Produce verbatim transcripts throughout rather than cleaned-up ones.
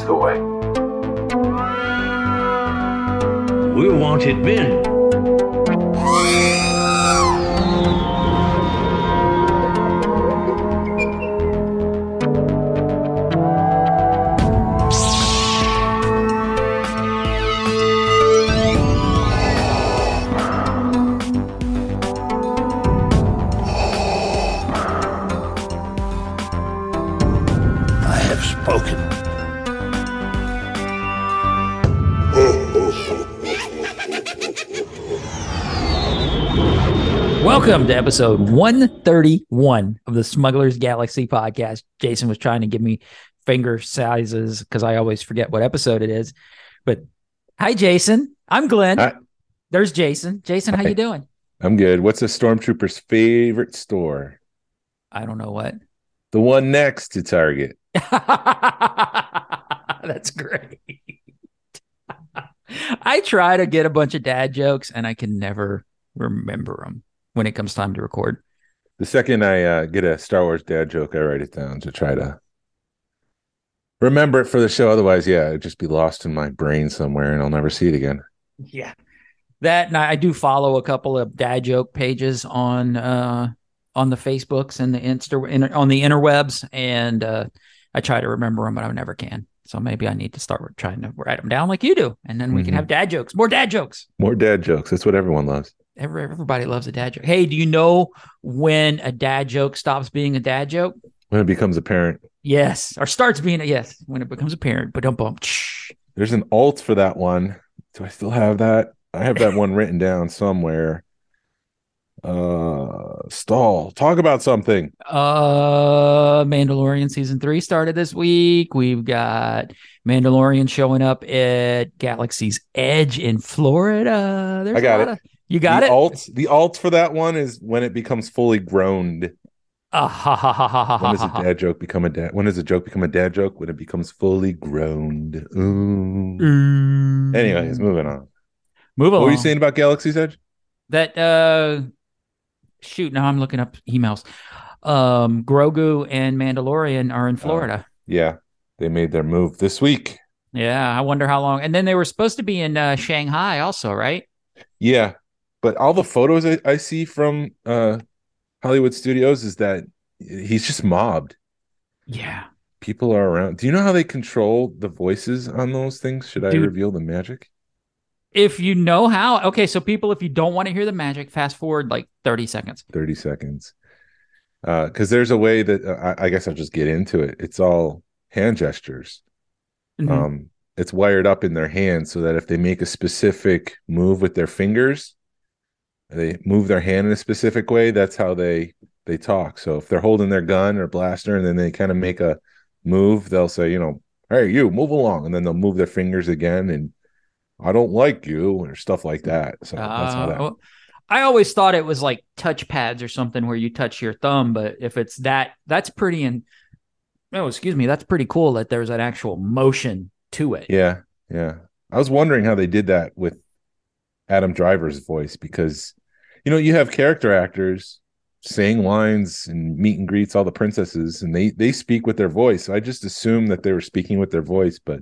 toy. We wanted men. I have spoken. Welcome to episode one thirty-one of the Smugglers Galaxy podcast. Jason was trying to give me finger sizes because I always forget what episode it is. But hi, Jason. I'm Glenn. Hi. There's Jason. Jason, how Hi. you doing? I'm good. What's a stormtrooper's favorite store? I don't know what. The one next to Target. That's great. I try to get a bunch of dad jokes, and I can never remember them when it comes time to record. The second I uh, get a Star Wars dad joke, I write it down to try to remember it for the show. Otherwise, yeah, it'd just be lost in my brain somewhere, and I'll never see it again. Yeah. That, and I do follow a couple of dad joke pages on uh, on the Facebooks and the Insta in, on the interwebs, and uh, I try to remember them, but I never can. So maybe I need to start trying to write them down like you do, and then we Mhm. can have dad jokes, more dad jokes. More dad jokes. That's what everyone loves. Every, everybody loves a dad joke. Hey, do you know when a dad joke stops being a dad joke? When it becomes apparent. Yes, or starts being a yes when it becomes apparent. But don't bump. There's an alt for that one. Do I still have that? I have that one written down somewhere. Uh, stall. Talk about something. Uh, Mandalorian season three started this week. We've got Mandalorian showing up at Galaxy's Edge in Florida. There's I got a lot it. Of, you got the it. Alt. The alt for that one is when it becomes fully grown. Uh, ha, ha, ha, ha, ha, When does ha, a ha. dad joke become a dad? When does a joke become a dad joke? When it becomes fully grown. Ooh. Mm. Anyways, moving on. Move What along. were you saying about Galaxy's Edge? That uh, shoot. Now I'm looking up emails. Um, Grogu and Mandalorian are in Florida. Yeah, they made their move this week. Yeah, I wonder how long. And then they were supposed to be in uh, Shanghai also, right? Yeah, but all the photos I, I see from uh, Hollywood Studios is that he's just mobbed. Yeah. People are around. Do you know how they control the voices on those things? Should I Dude. reveal the magic? If you know how, okay, so people, if you don't want to hear the magic, fast forward like thirty seconds. thirty seconds. Because uh, there's a way that uh, I, I guess I'll just get into it. It's all hand gestures. Mhm. Um, it's wired up in their hands so that if they make a specific move with their fingers, they move their hand in a specific way. That's how they they talk. So if they're holding their gun or blaster and then they kind of make a move, they'll say, you know, hey, you move along, and then they'll move their fingers again, and I don't like you, or stuff like that. So that's how Uh, that. well, I always thought it was like touch pads or something where you touch your thumb, but if it's that, that's pretty, in, oh, excuse me, that's pretty cool that there's an actual motion to it. Yeah, yeah. I was wondering how they did that with Adam Driver's voice because, you know, you have character actors saying lines and meet and greets all the princesses, and they they speak with their voice. I just assumed that they were speaking with their voice, but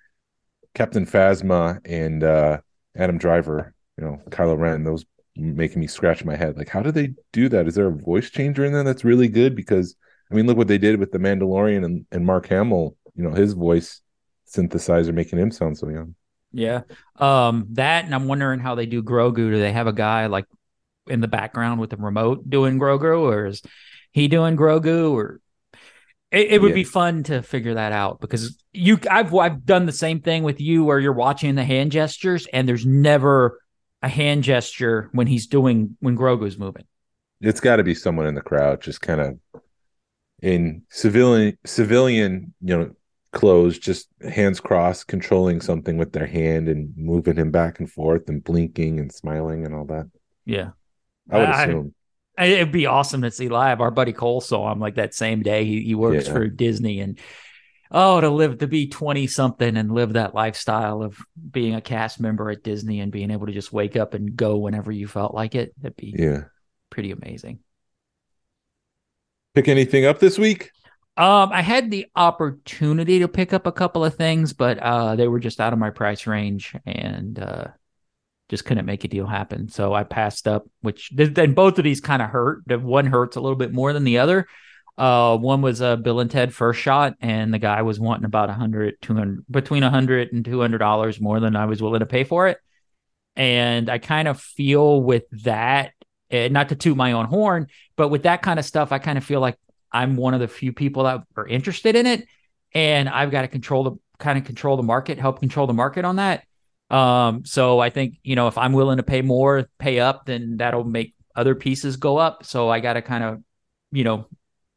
Captain Phasma and uh, Adam Driver, you know, Kylo Ren, those making me scratch my head. Like, how do they do that? Is there a voice changer in there that's really good? Because, I mean, look what they did with the Mandalorian and, and Mark Hamill, you know, his voice synthesizer making him sound so young. Yeah. Um, that, and I'm wondering how they do Grogu. Do they have a guy like in the background with the remote doing Grogu, or is he doing Grogu, or it, it would Yeah. be fun to figure that out because you, I've, I've done the same thing with you where you're watching the hand gestures and there's never a hand gesture when he's doing, when Grogu's moving. It's got to be someone in the crowd, just kind of in civilian, civilian, you know, clothes, just hands crossed, controlling something with their hand and moving him back and forth and blinking and smiling and all that. Yeah. I would I- assume. It'd be awesome to see live. Our buddy Cole saw him like that same day. He he works Yeah. for Disney, and oh, to live to be twenty something and live that lifestyle of being a cast member at Disney and being able to just wake up and go whenever you felt like it. That'd be Yeah. pretty amazing. Pick anything up this week? Um, I had the opportunity to pick up a couple of things, but uh, they were just out of my price range, and uh, just couldn't make a deal happen. So I passed up, which then both of these kind of hurt. The one hurts a little bit more than the other. Uh, one was a uh, Bill and Ted First Shot, and the guy was wanting about a hundred, two hundred, between a hundred and two hundred dollars more than I was willing to pay for it. And I kind of feel with that, uh, not to toot my own horn, but with that kind of stuff, I kind of feel like I'm one of the few people that are interested in it, and I've got to control the kind of control the market, help control the market on that. Um, so I think, you know, if I'm willing to pay more, pay up, then that'll make other pieces go up. So I got to kind of, you know,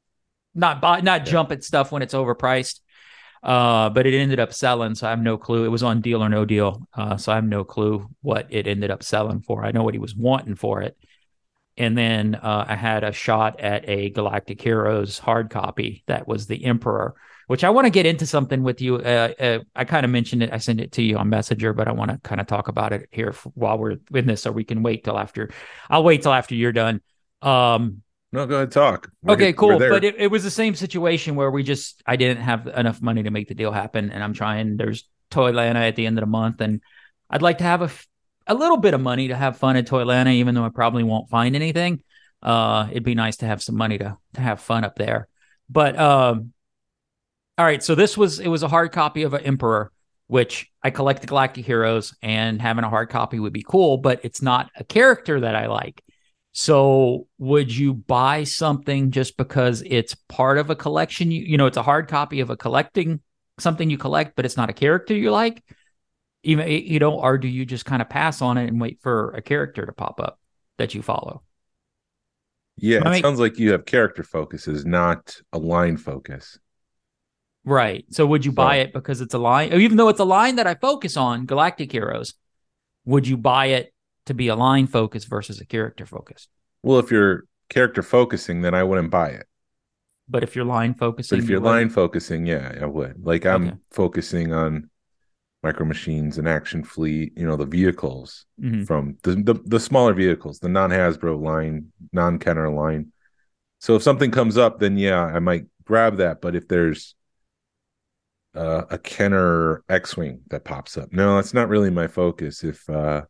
not buy, not yeah. jump at stuff when it's overpriced. Uh, but it ended up selling. So I have no clue. It was on Deal or No Deal. Uh, so I have no clue what it ended up selling for. I know what he was wanting for it. And then uh, I had a shot at a Galactic Heroes hard copy that was the Emperor, which I want to get into something with you. Uh, uh, I kind of mentioned it. I sent it to you on Messenger, but I want to kind of talk about it here for, while we're in this, so we can wait till after. I'll wait till after you're done. Um, no, go ahead, talk. We're okay, here, cool. But it, it was the same situation where we just, I didn't have enough money to make the deal happen. And I'm trying, there's Toylanta at the end of the month. And I'd like to have a, a little bit of money to have fun at Toylanta, even though I probably won't find anything. Uh, it'd be nice to have some money to, to have fun up there. But, um, all right, so this was, it was a hard copy of an Emperor, which I collect the Galactic Heroes, and having a hard copy would be cool, but it's not a character that I like. So would you buy something just because it's part of a collection? You, you know, it's a hard copy of a collecting, something you collect, but it's not a character you like? Even, you know, or do you just kind of pass on it and wait for a character to pop up that you follow? Yeah, I it mean, sounds like you have character focuses, not a line focus. Right. So would you buy So, it because it's a line, even though it's a line that I focus on, Galactic Heroes, would you buy it to be a line focus versus a character focus? well, if you're character focusing, then I wouldn't buy it. But if you're line focusing, But if you're you line wouldn't? focusing, yeah, I would. Like I'm Okay. focusing on Micro Machines and Action Fleet, you know, the vehicles Mhm. from the, the the smaller vehicles, the non-Hasbro line, non-Kenner line. So if something comes up, then yeah, I might grab that. But if there's uh, a Kenner X-Wing that pops up, no, that's not really my focus. If uh,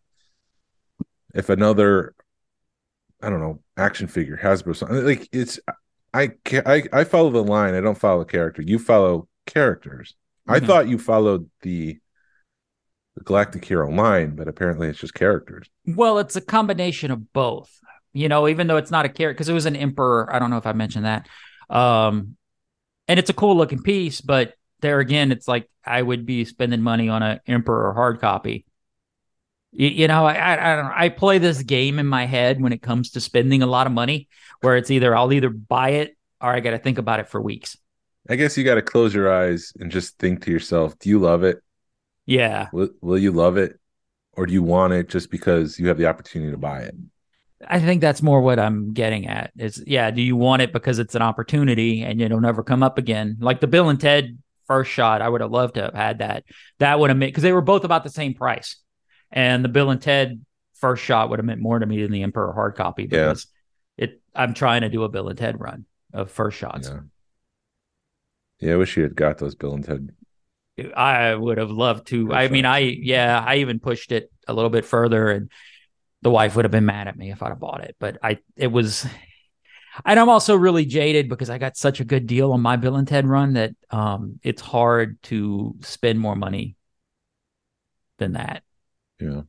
if another, I don't know, action figure, Hasbro, something like it's, I, I I follow the line. I don't follow a character. You follow characters. I Mhm. thought you followed the, the Galactic Hero line, but apparently it's just characters. Well, it's a combination of both. You know, even though it's not a character, because it was an Emperor. I don't know if I mentioned that. Um, and it's a cool looking piece, but there again, it's like I would be spending money on an Emperor hard copy. You, you know, I, I I don't know. I play this game in my head when it comes to spending a lot of money, where it's either I'll either buy it or I got to think about it for weeks. I guess you got to close your eyes and just think to yourself, do you love it? Yeah, Will, will you love it? Or do you want it just because you have the opportunity to buy it? I think that's more what I'm getting at. Is yeah, do you want it because it's an opportunity and it'll never come up again? Like the Bill and Ted First Shot, I would have loved to have had that. That would have made, because they were both about the same price, and the Bill and Ted First Shot would have meant more to me than the Emperor hard copy, because yeah. it. I'm trying to do a Bill and Ted run of First Shots. Yeah. Yeah, I wish you had got those Bill and Ted. I would have loved to. First I mean, shots. I yeah, I even pushed it a little bit further, and the wife would have been mad at me if I'd have bought it. But I, it was, and I'm also really jaded because I got such a good deal on my Bill and Ted run that um, it's hard to spend more money than that. Yeah.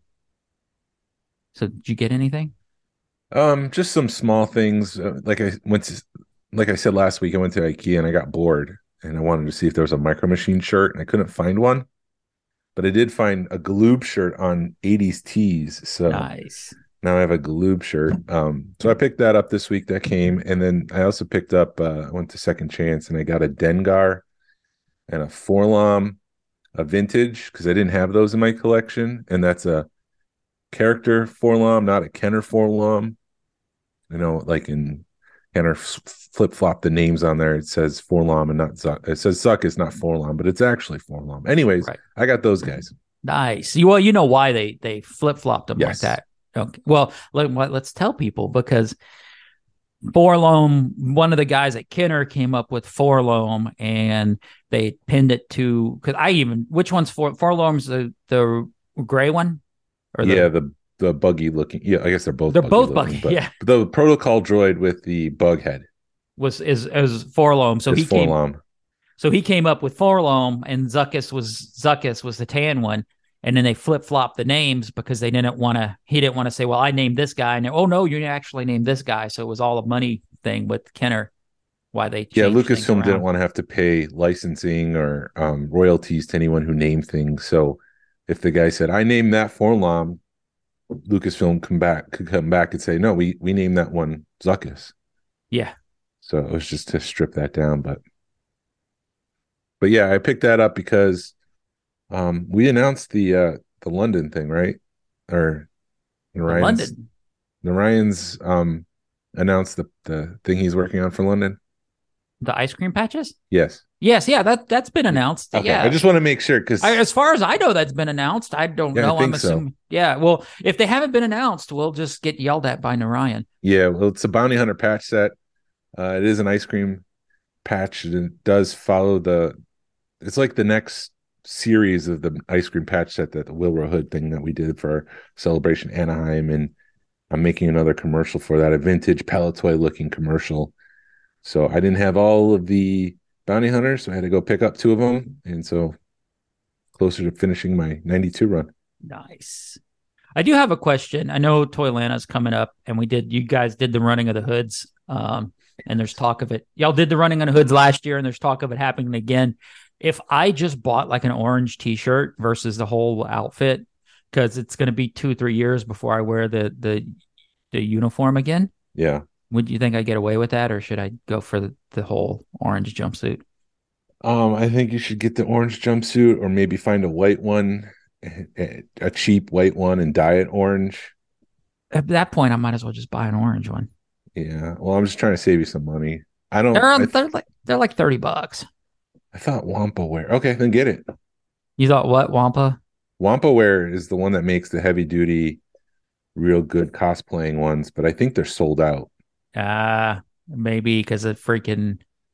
So did you get anything? Um, just some small things. Uh, like I went to, like I said last week, I went to IKEA and I got bored, and I wanted to see if there was a Micro Machine shirt, and I couldn't find one. But I did find a Galoob shirt on eighties Tees. So Nice. now I have a Galoob shirt. Um, so I picked that up this week. That came. And then I also picked up, uh, I went to Second Chance and I got a Dengar and a Forlom, a vintage, because I didn't have those in my collection. And that's a character Forlom, not a Kenner Forlom. You know, like in Kenner flip flop the names on there. It says Forlom and not Zuck. It says Zuck is not Forlom, but it's actually Forlom. Anyways, Right. I got those guys. Nice. You, well, you know why they they flip flopped them Yes. like that. Okay. Well, let, let's tell people, because Forlome, one of the guys at Kenner came up with Forlome, and they pinned it to because I even which one's for Forlome's the the gray one, or the, yeah the the buggy looking yeah I guess they're both they're buggy both looking, buggy yeah the protocol droid with the bug head was is is Forlome so it's he came Forlome. so he came up with Forlome, and Zuckuss was Zuckuss was the tan one. And then they flip flopped the names because they didn't want to. He didn't want to say, "Well, I named this guy." And oh no, you actually named this guy. So it was all a money thing with Kenner. Why they yeah, Lucasfilm didn't want to have to pay licensing or um, royalties to anyone who named things. So if the guy said, "I named that Forlom," Lucasfilm come back could come back and say, "No, we we named that one Zuckuss." Yeah. So it was just to strip that down, but but yeah, I picked that up because. Um, we announced the uh the London thing, right? Or Ryan's, London. The Ryan's um announced the the thing he's working on for London. The ice cream patches? Yes. Yes, yeah, that that's been announced. Okay. Yeah. I just want to make sure because as far as I know, that's been announced. I don't yeah, know. I I'm assuming. So. Yeah. Well, if they haven't been announced, we'll just get yelled at by Narayan. Yeah. Well, it's a bounty hunter patch set. Uh, it is an ice cream patch. It does follow the. It's like the next. Series of the ice cream patch set that the Wilbur Hood thing that we did for Celebration Anaheim, and I'm making another commercial for that, a vintage Palatoy looking commercial. So I didn't have all of the bounty hunters, so I had to go pick up two of them, and so closer to finishing my ninety-two run. Nice. I do have a question. I know Toylana's coming up, and we did. You guys did the running of the hoods, um, and there's talk of it. Y'all did the running of the hoods last year, and there's talk of it happening again. If I just bought like an orange T-shirt versus the whole outfit, because it's going to be two, three years before I wear the the the uniform again. Yeah. Would you think I get away with that, or should I go for the, the whole orange jumpsuit? Um, I think you should get the orange jumpsuit, or maybe find a white one, a cheap white one, and dye it orange. At that point, I might as well just buy an orange one. Yeah. Well, I'm just trying to save you some money. I don't. They're on, I, they're like they're like thirty bucks. I thought Wampa Wear. Okay, then get it. You thought what, Wampa? Wampa Wear is the one that makes the heavy duty, real good cosplaying ones, but I think they're sold out. Ah, uh, maybe because of freaking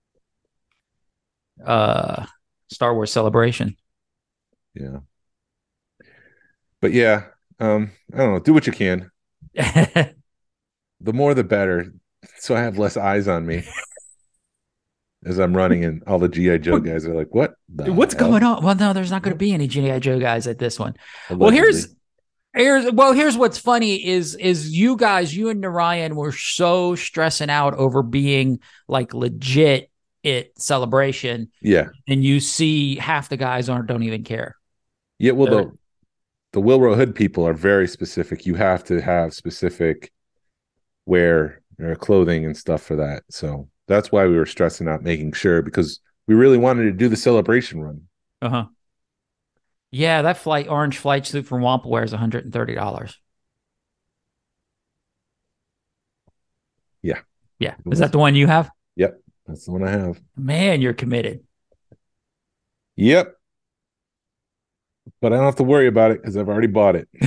uh Star Wars Celebration. Yeah. But yeah, um, I don't know. Do what you can. The more the better. So I have less eyes on me. As I'm running, and all the G I Joe guys are like, "What? What's hell? going on?" Well, no, there's not going to be any G I Joe guys at this one. Allegedly. Well, here's here's well, here's what's funny is is you guys, you and Narayan were so stressing out over being like legit at Celebration. Yeah, and you see half the guys aren't don't even care. Yeah, well, They're, the the Wilbur Hood people are very specific. You have to have specific wear or clothing and stuff for that. So. That's why we were stressing out making sure, because we really wanted to do the Celebration run. Uh-huh. Yeah, that flight orange flight suit from Wampa Wear is one hundred thirty dollars. Yeah. Yeah. Is that the one you have? Yep. That's the one I have. Man, you're committed. Yep. But I don't have to worry about it because I've already bought it.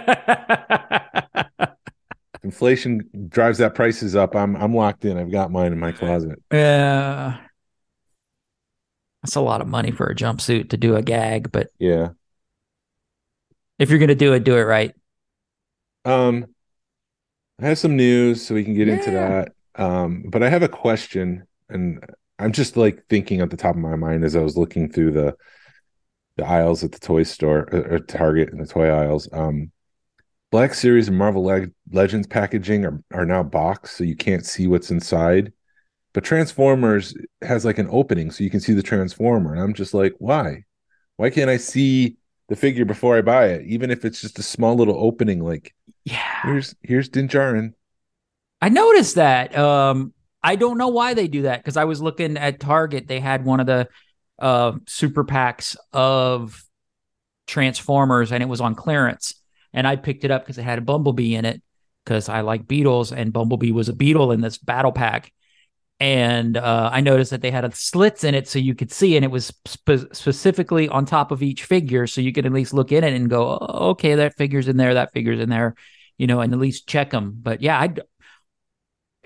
Inflation drives that prices up. I'm I'm locked in. I've got mine in my closet. Yeah, uh, that's a lot of money for a jumpsuit to do a gag, but yeah, if you're gonna do it, do it right. Um, I have some news, so we can get yeah. into that. Um, but I have a question, and I'm just like thinking at the top of my mind as I was looking through the the aisles at the toy store or, or Target and the toy aisles. Um. Black Series and Marvel Leg- Legends packaging are, are now boxed, so you can't see what's inside. But Transformers has like an opening, so you can see the Transformer. And I'm just like, why? Why can't I see the figure before I buy it? Even if it's just a small little opening, like, yeah, here's here's Din Djarin. I noticed that. Um, I don't know why they do that, because I was looking at Target. They had one of the uh, super packs of Transformers, and it was on clearance. And I picked it up because it had a Bumblebee in it, because I like Beetles, and Bumblebee was a Beetle in this battle pack. And uh, I noticed that they had a slits in it so you could see, and it was spe- specifically on top of each figure, so you could at least look in it and go, oh, okay, that figure's in there, that figure's in there, you know, and at least check them. But yeah, I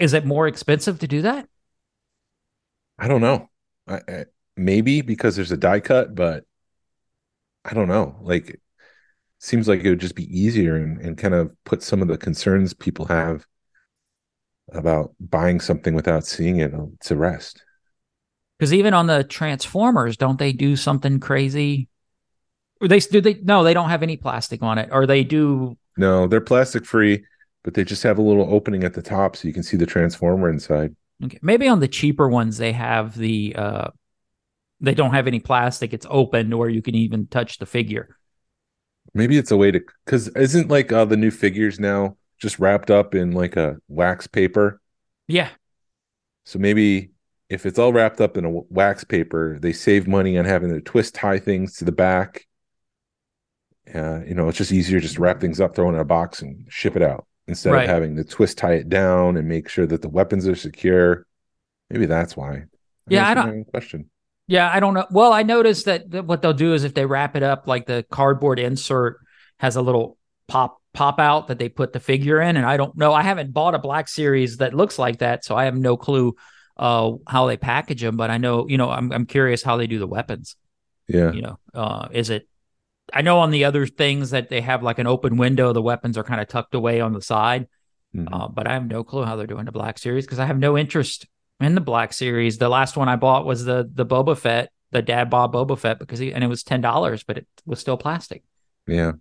Is it more expensive to do that? I don't know. I, I, maybe because there's a die cut, but I don't know. Like, seems like it would just be easier and, and kind of put some of the concerns people have about buying something without seeing it to rest. Because even on the Transformers, don't they do something crazy? Or they do they? No, they don't have any plastic on it, or they do. No, they're plastic free, but they just have a little opening at the top so you can see the Transformer inside. Okay. Maybe on the cheaper ones, they have the. Uh, they don't have any plastic. It's open, or you can even touch the figure. Maybe it's a way to, because isn't like uh, the new figures now just wrapped up in like a wax paper? Yeah. So maybe if it's all wrapped up in a wax paper, they save money on having to twist tie things to the back. Uh, you know, it's just easier just to wrap things up, throw it in a box, and ship it out instead Right. of having to twist tie it down and make sure that the weapons are secure. Maybe that's why. I Yeah, I don't. Question. Yeah, I don't know. Well, I noticed that, that what they'll do is if they wrap it up, like the cardboard insert has a little pop pop out that they put the figure in, and I don't know. I haven't bought a Black Series that looks like that, so I have no clue uh, how they package them. But I know, you know, I'm I'm curious how they do the weapons. Yeah, You know, uh, is it? I know on the other things that they have like an open window, the weapons are kind of tucked away on the side, mm-hmm. uh, but I have no clue how they're doing the Black Series because I have no interest in the Black Series. The last one I bought was the the Boba Fett, the Dad Bob Boba Fett, because he and it was ten dollars, but it was still plastic. Yeah.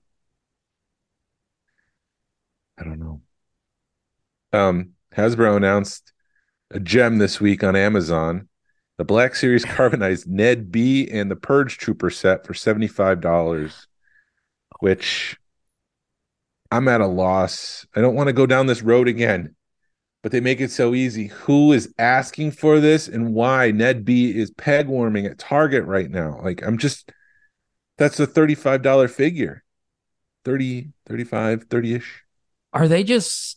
I don't know. Um, Hasbro announced a gem this week on Amazon, the Black Series carbonized Ned B and the Purge Trooper set for seventy-five dollars, which I'm at a loss. I don't want to go down this road again, but they make it so easy. Who is asking for this and why? Ned B is peg warming at Target right now. Like, I'm just, that's a thirty-five dollars figure. thirty, thirty-five, thirty-ish. Are they just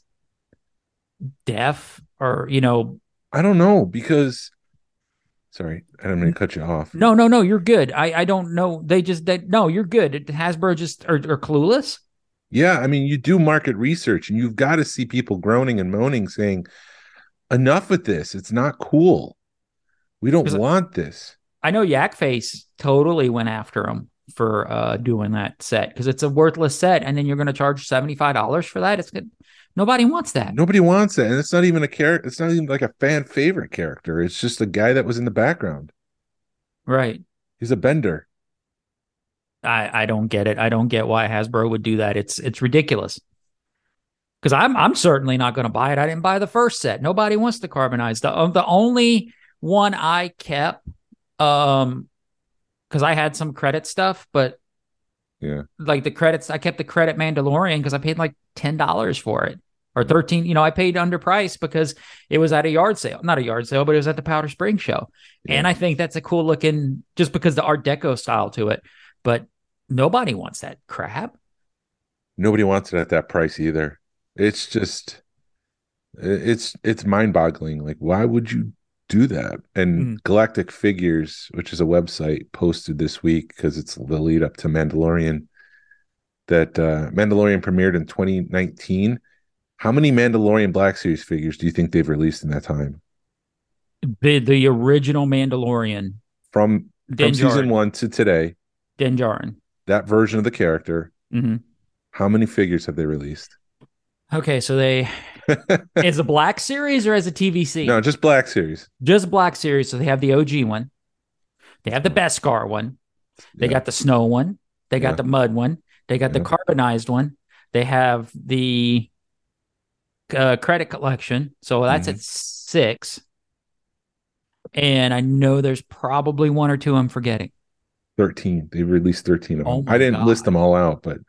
deaf or, you know? I don't know because, sorry, I don't mean to cut you off. No, no, no, you're good. I, I don't know. They just, they, no, you're good. Hasbro just are, are clueless. Yeah, I mean, you do market research and you've got to see people groaning and moaning saying, enough with this. It's not cool. We don't want this. I know Yak Face totally went after him for uh, doing that set because it's a worthless set, and then you're going to charge seventy-five dollars for that. It's good. Nobody wants that. Nobody wants it, and it's not even a character. It's not even like a fan favorite character. It's just a guy that was in the background. Right. He's a bender. I, I don't get it. I don't get why Hasbro would do that. It's it's ridiculous. Because I'm I'm certainly not going to buy it. I didn't buy the first set. Nobody wants to carbonize. The uh, the only one I kept, um, because I had some credit stuff, but yeah, like the credits, I kept the credit Mandalorian because I paid like ten dollars for it or thirteen. You know, I paid underpriced because it was at a yard sale, not a yard sale, but it was at the Powder Springs show, yeah. And I think that's a cool looking, just because the Art Deco style to it. But nobody wants that crap. Nobody wants it at that price either. It's just, it's it's mind boggling. Like, why would you do that? And mm. Galactic Figures, which is a website, posted this week because it's the lead up to Mandalorian, that uh, Mandalorian premiered in twenty nineteen. How many Mandalorian Black Series figures do you think they've released in that time? The the original Mandalorian from from season one to today. Din Djarin. That version of the character. Mm-hmm. How many figures have they released? Okay, so they is a Black Series or as a T V C? No, just Black Series. Just Black Series. So they have the O G one. They have the Beskar one. They yeah. got the snow one. They got yeah. the mud one. They got yeah. the carbonized one. They have the uh, credit collection. So that's mm-hmm. at six. And I know there's probably one or two I'm forgetting. thirteen. They've released thirteen of them. Oh I didn't God. list them all out, but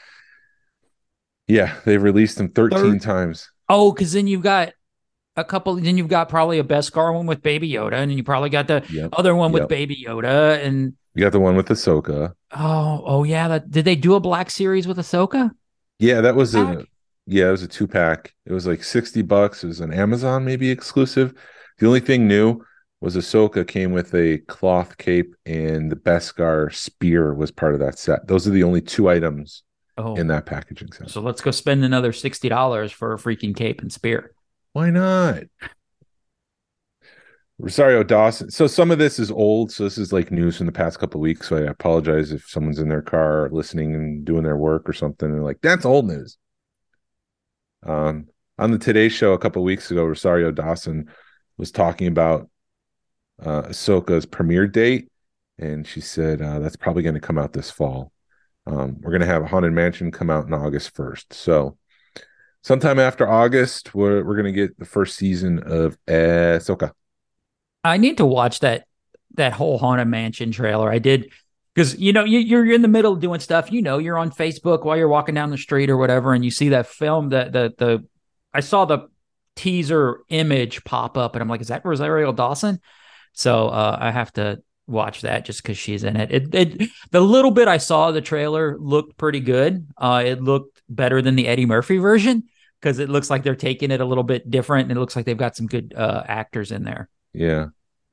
yeah, they've released them thirteen Thir- times. Oh, because then you've got a couple. Then you've got probably a Beskar one with Baby Yoda, and then you probably got the yep. other one with yep. Baby Yoda, and you got the one with Ahsoka. Oh, oh yeah. That, did they do a Black Series with Ahsoka? Yeah, that was pack? a yeah, it was a two pack. It was like sixty bucks. It was an Amazon maybe exclusive. The only thing new was Ahsoka came with a cloth cape, and the Beskar spear was part of that set. Those are the only two items oh. in that packaging set. So let's go spend another sixty dollars for a freaking cape and spear. Why not? Rosario Dawson. So some of this is old. So this is like news from the past couple of weeks. So I apologize if someone's in their car listening and doing their work or something. And like, that's old news. Um, on the Today Show a couple of weeks ago, Rosario Dawson was talking about uh, Ahsoka's premiere date. And she said, uh, that's probably going to come out this fall. Um, we're going to have Haunted Mansion come out on August first. So sometime after August, we're, we're going to get the first season of Ahsoka. I need to watch that that whole Haunted Mansion trailer. I did because you know you, you're in the middle of doing stuff. You know, you're on Facebook while you're walking down the street or whatever, and you see that film. That the the I saw the teaser image pop up, and I'm like, is that Rosario Dawson? So uh, I have to watch that just because she's in it. It, it. The little bit I saw of the trailer looked pretty good. Uh, it looked better than the Eddie Murphy version because it looks like they're taking it a little bit different, and it looks like they've got some good uh, actors in there. Yeah.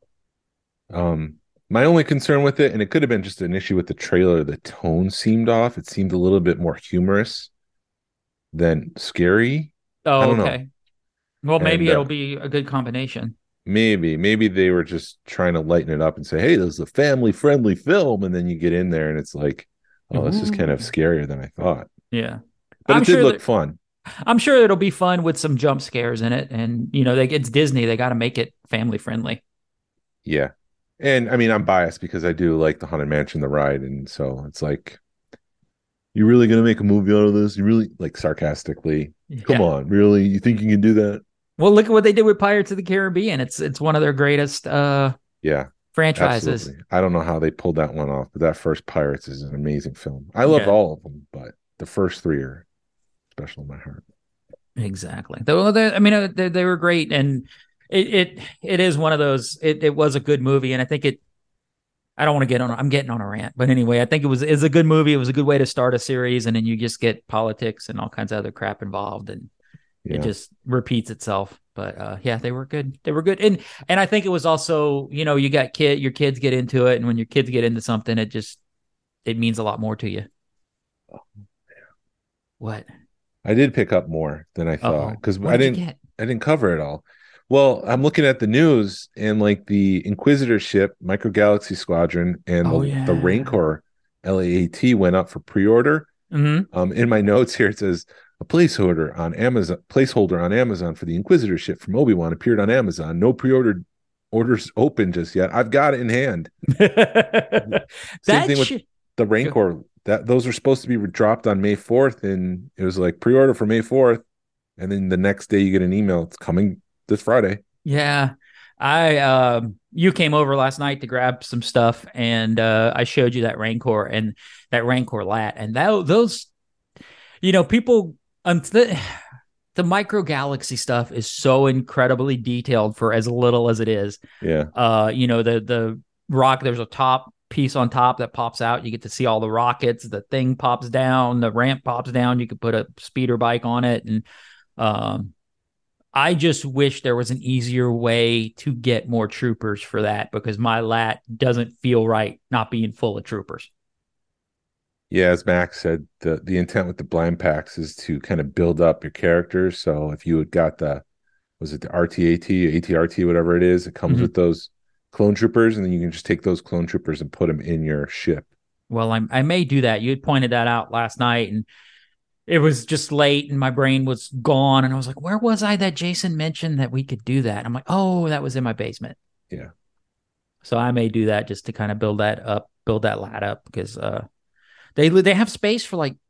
Um, my only concern with it, and it could have been just an issue with the trailer, the tone seemed off. It seemed a little bit more humorous than scary. Oh, I don't okay. know. Well, maybe And, uh, it'll be a good combination. Maybe, maybe they were just trying to lighten it up and say, hey, this is a family friendly film. And then you get in there and it's like, oh, this is kind of Ooh. scarier than I thought. Yeah. But I'm it did sure look that, fun. I'm sure it'll be fun with some jump scares in it. And, you know, they, it's Disney. They got to make it family friendly. Yeah. And I mean, I'm biased because I do like the Haunted Mansion, the ride. And so it's like, you really going to make a movie out of this? You really, like, sarcastically, come Yeah. on, really? You think you can do that? Well, look at what they did with Pirates of the Caribbean. It's it's one of their greatest uh, Yeah, franchises. absolutely. I don't know how they pulled that one off, but that first Pirates is an amazing film. I loved Yeah. all of them, but the first three are special in my heart. Exactly. Though they, I mean, uh, they, they were great, and it, it it is one of those. It it was a good movie, and I think it. I don't want to get on. I'm getting on a rant, but anyway, I think it was is a good movie. It was a good way to start a series, and then you just get politics and all kinds of other crap involved, and Yeah. it just repeats itself. But uh, yeah, they were good. They were good, and and I think it was also, you know, you got kid, your kids get into it, and when your kids get into something, it just it means a lot more to you. What? I did pick up more than I thought because What I did you didn't get? I didn't cover it all. Well, I'm looking at the news and like the Inquisitor ship, Micro Galaxy Squadron, and Oh, the, yeah. the Rancor L A A T went up for pre-order. Mm-hmm. Um, in my notes here, it says a placeholder on Amazon, placeholder on Amazon for the Inquisitor ship from Obi-Wan appeared on Amazon. No pre-ordered orders open just yet. I've got it in hand. Same That thing with sh- the Rancor. That those were supposed to be dropped on May fourth, and it was like pre-order for May fourth, and then the next day you get an email. It's coming this Friday. Yeah. I um you came over last night to grab some stuff, and uh I showed you that Rancor and that Rancor lat, and that those, you know, people um, the, the micro galaxy stuff is so incredibly detailed for as little as it is. Yeah. Uh, you know, the the rock, there's a top piece on top that pops out. You get to see all the rockets. The thing pops down, the ramp pops down. You could put a speeder bike on it, and um. I just wish there was an easier way to get more troopers for that, because my lat doesn't feel right not being full of troopers. Yeah, as Max said, the the intent with the blind packs is to kind of build up your characters. So if you had got the, was it the R T A T, A T R T, whatever it is, it comes Mhm. with those clone troopers, and then you can just take those clone troopers and put them in your ship. Well, I, I may do that. You had pointed that out last night, and it was just late and my brain was gone. And I was like, where was I that Jason mentioned that we could do that? I'm like, oh, that was in my basement. Yeah. So I may do that just to kind of build that up, build that lat up, because uh, they they have space for like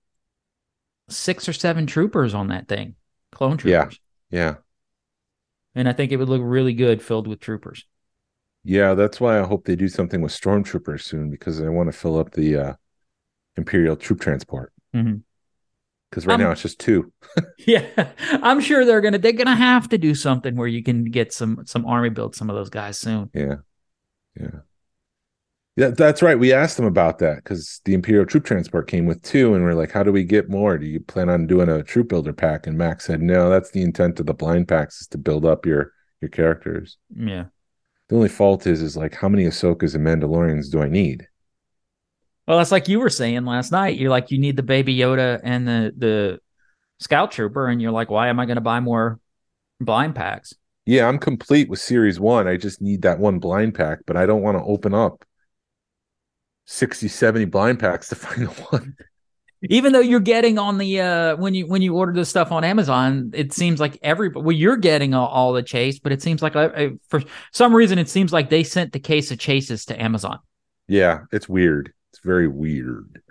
six or seven troopers on that thing, clone troopers. Yeah. Yeah. And I think it would look really good filled with troopers. Yeah, that's why I hope they do something with stormtroopers soon, because I want to fill up the uh, Imperial troop transport. Mhm. Because right Um, now it's just two. Yeah, I'm sure they're gonna they're gonna have to do something where you can get some some army build some of those guys soon. Yeah. Yeah. Yeah, that's right. We asked them about that because the Imperial troop transport came with two, and we're like, how do we get more? Do you plan on doing a troop builder pack? And Max said, no, that's the intent of the blind packs, is to build up your your characters. Yeah. The only fault is is like, how many Ahsokas and Mandalorians do I need? Well, that's like you were saying last night. You're like, you need the Baby Yoda and the the Scout Trooper, and you're like, why am I going to buy more Blind packs. Yeah, I'm complete with Series One. I just need that one blind pack, but I don't want to open up sixty, seventy blind packs to find the one. Even though you're getting on the uh when you when you order this stuff on Amazon, it seems like every well you're getting all, all the chase, but it seems like uh, for some reason it seems like they sent the case of chases to Amazon. Yeah, it's weird. It's very weird.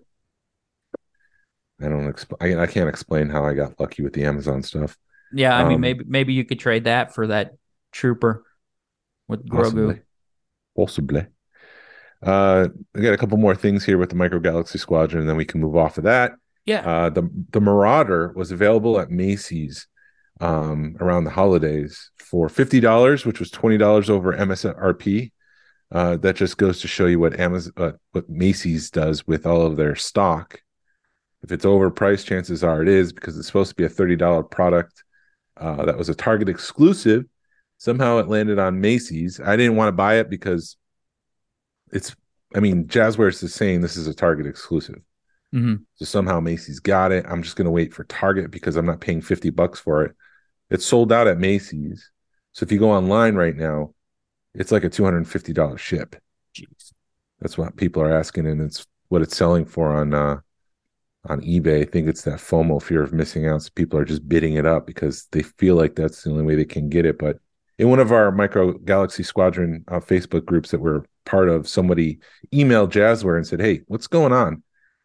I don't exp- I, I can't explain how I got lucky with the Amazon stuff. Yeah, I mean Um, maybe maybe you could trade that for that trooper with Grogu. Possibly. Possibly. Uh, I got a couple more things here with the Micro Galaxy Squadron, and then we can move off of that. Yeah. Uh, the the Marauder was available at Macy's um, around the holidays for fifty dollars, which was twenty dollars over M S R P. Uh, that just goes to show you what Amazon, uh, what Macy's does with all of their stock. If it's overpriced, chances are it is because it's supposed to be a thirty dollars product. Uh, that was a Target exclusive. Somehow it landed on Macy's. I didn't want to buy it because it's, I mean, Jazzwares is saying this is a Target exclusive. Mm-hmm. So somehow Macy's got it. I'm just going to wait for Target because I'm not paying fifty bucks for it. It's sold out at Macy's. So if you go online right now, it's like a two hundred fifty dollars ship. Jeez. That's what people are asking. And it's what it's selling for on, uh, on eBay. I think it's that FOMO, fear of missing out. So people are just bidding it up because they feel like that's the only way they can get it. But in one of our Micro Galaxy Squadron uh, Facebook groups that we're part of, somebody emailed Jazzware and said, "Hey, what's going on?"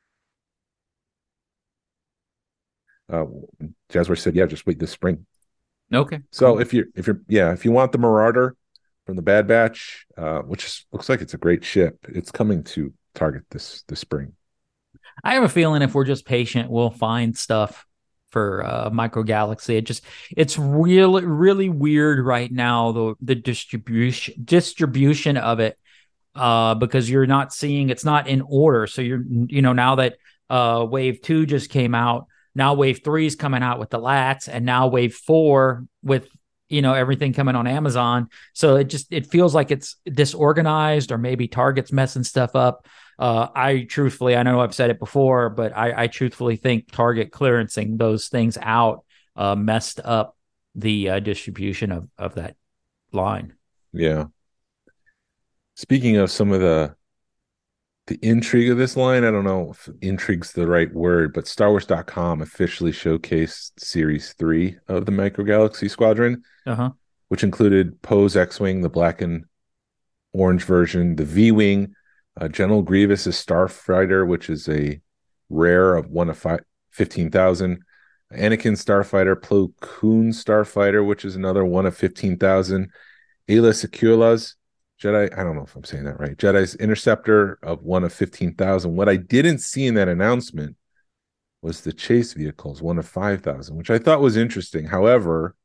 Uh, Jazzware said, "Yeah, just wait this spring." Okay. So cool. if you're if you're yeah, if you want the Marauder from the Bad Batch, uh, which is, looks like it's a great ship, it's coming to Target this this spring. I have a feeling if we're just patient, we'll find stuff for uh, Micro Galaxy. It just it's really really weird right now the the distribution distribution of it uh, because you're not seeing it's not in order. So you're you know now that uh, Wave Two just came out, now Wave Three is coming out with the lats, and now Wave Four with you know everything coming on Amazon. So it just it feels like it's disorganized, or maybe Target's messing stuff up. Uh, I truthfully, I know I've said it before, but I, I truthfully think Target clearancing those things out uh, messed up the uh, distribution of, of that line. Yeah. Speaking of some of the the intrigue of this line, I don't know if intrigue's the right word, but Star Wars dot com officially showcased Series three of the Micro Galaxy Squadron, uh-huh. which included Poe's X-Wing, the black and orange version, the V-Wing, Uh, General Grievous is Starfighter, which is a rare of one of five, fifteen thousand. Anakin Starfighter, Plo Koon Starfighter, which is another one of fifteen thousand. Ayla Secula's Jedi, I don't know if I'm saying that right. Jedi's Interceptor of one of fifteen thousand. What I didn't see in that announcement was the chase vehicles, one of five thousand, which I thought was interesting. However,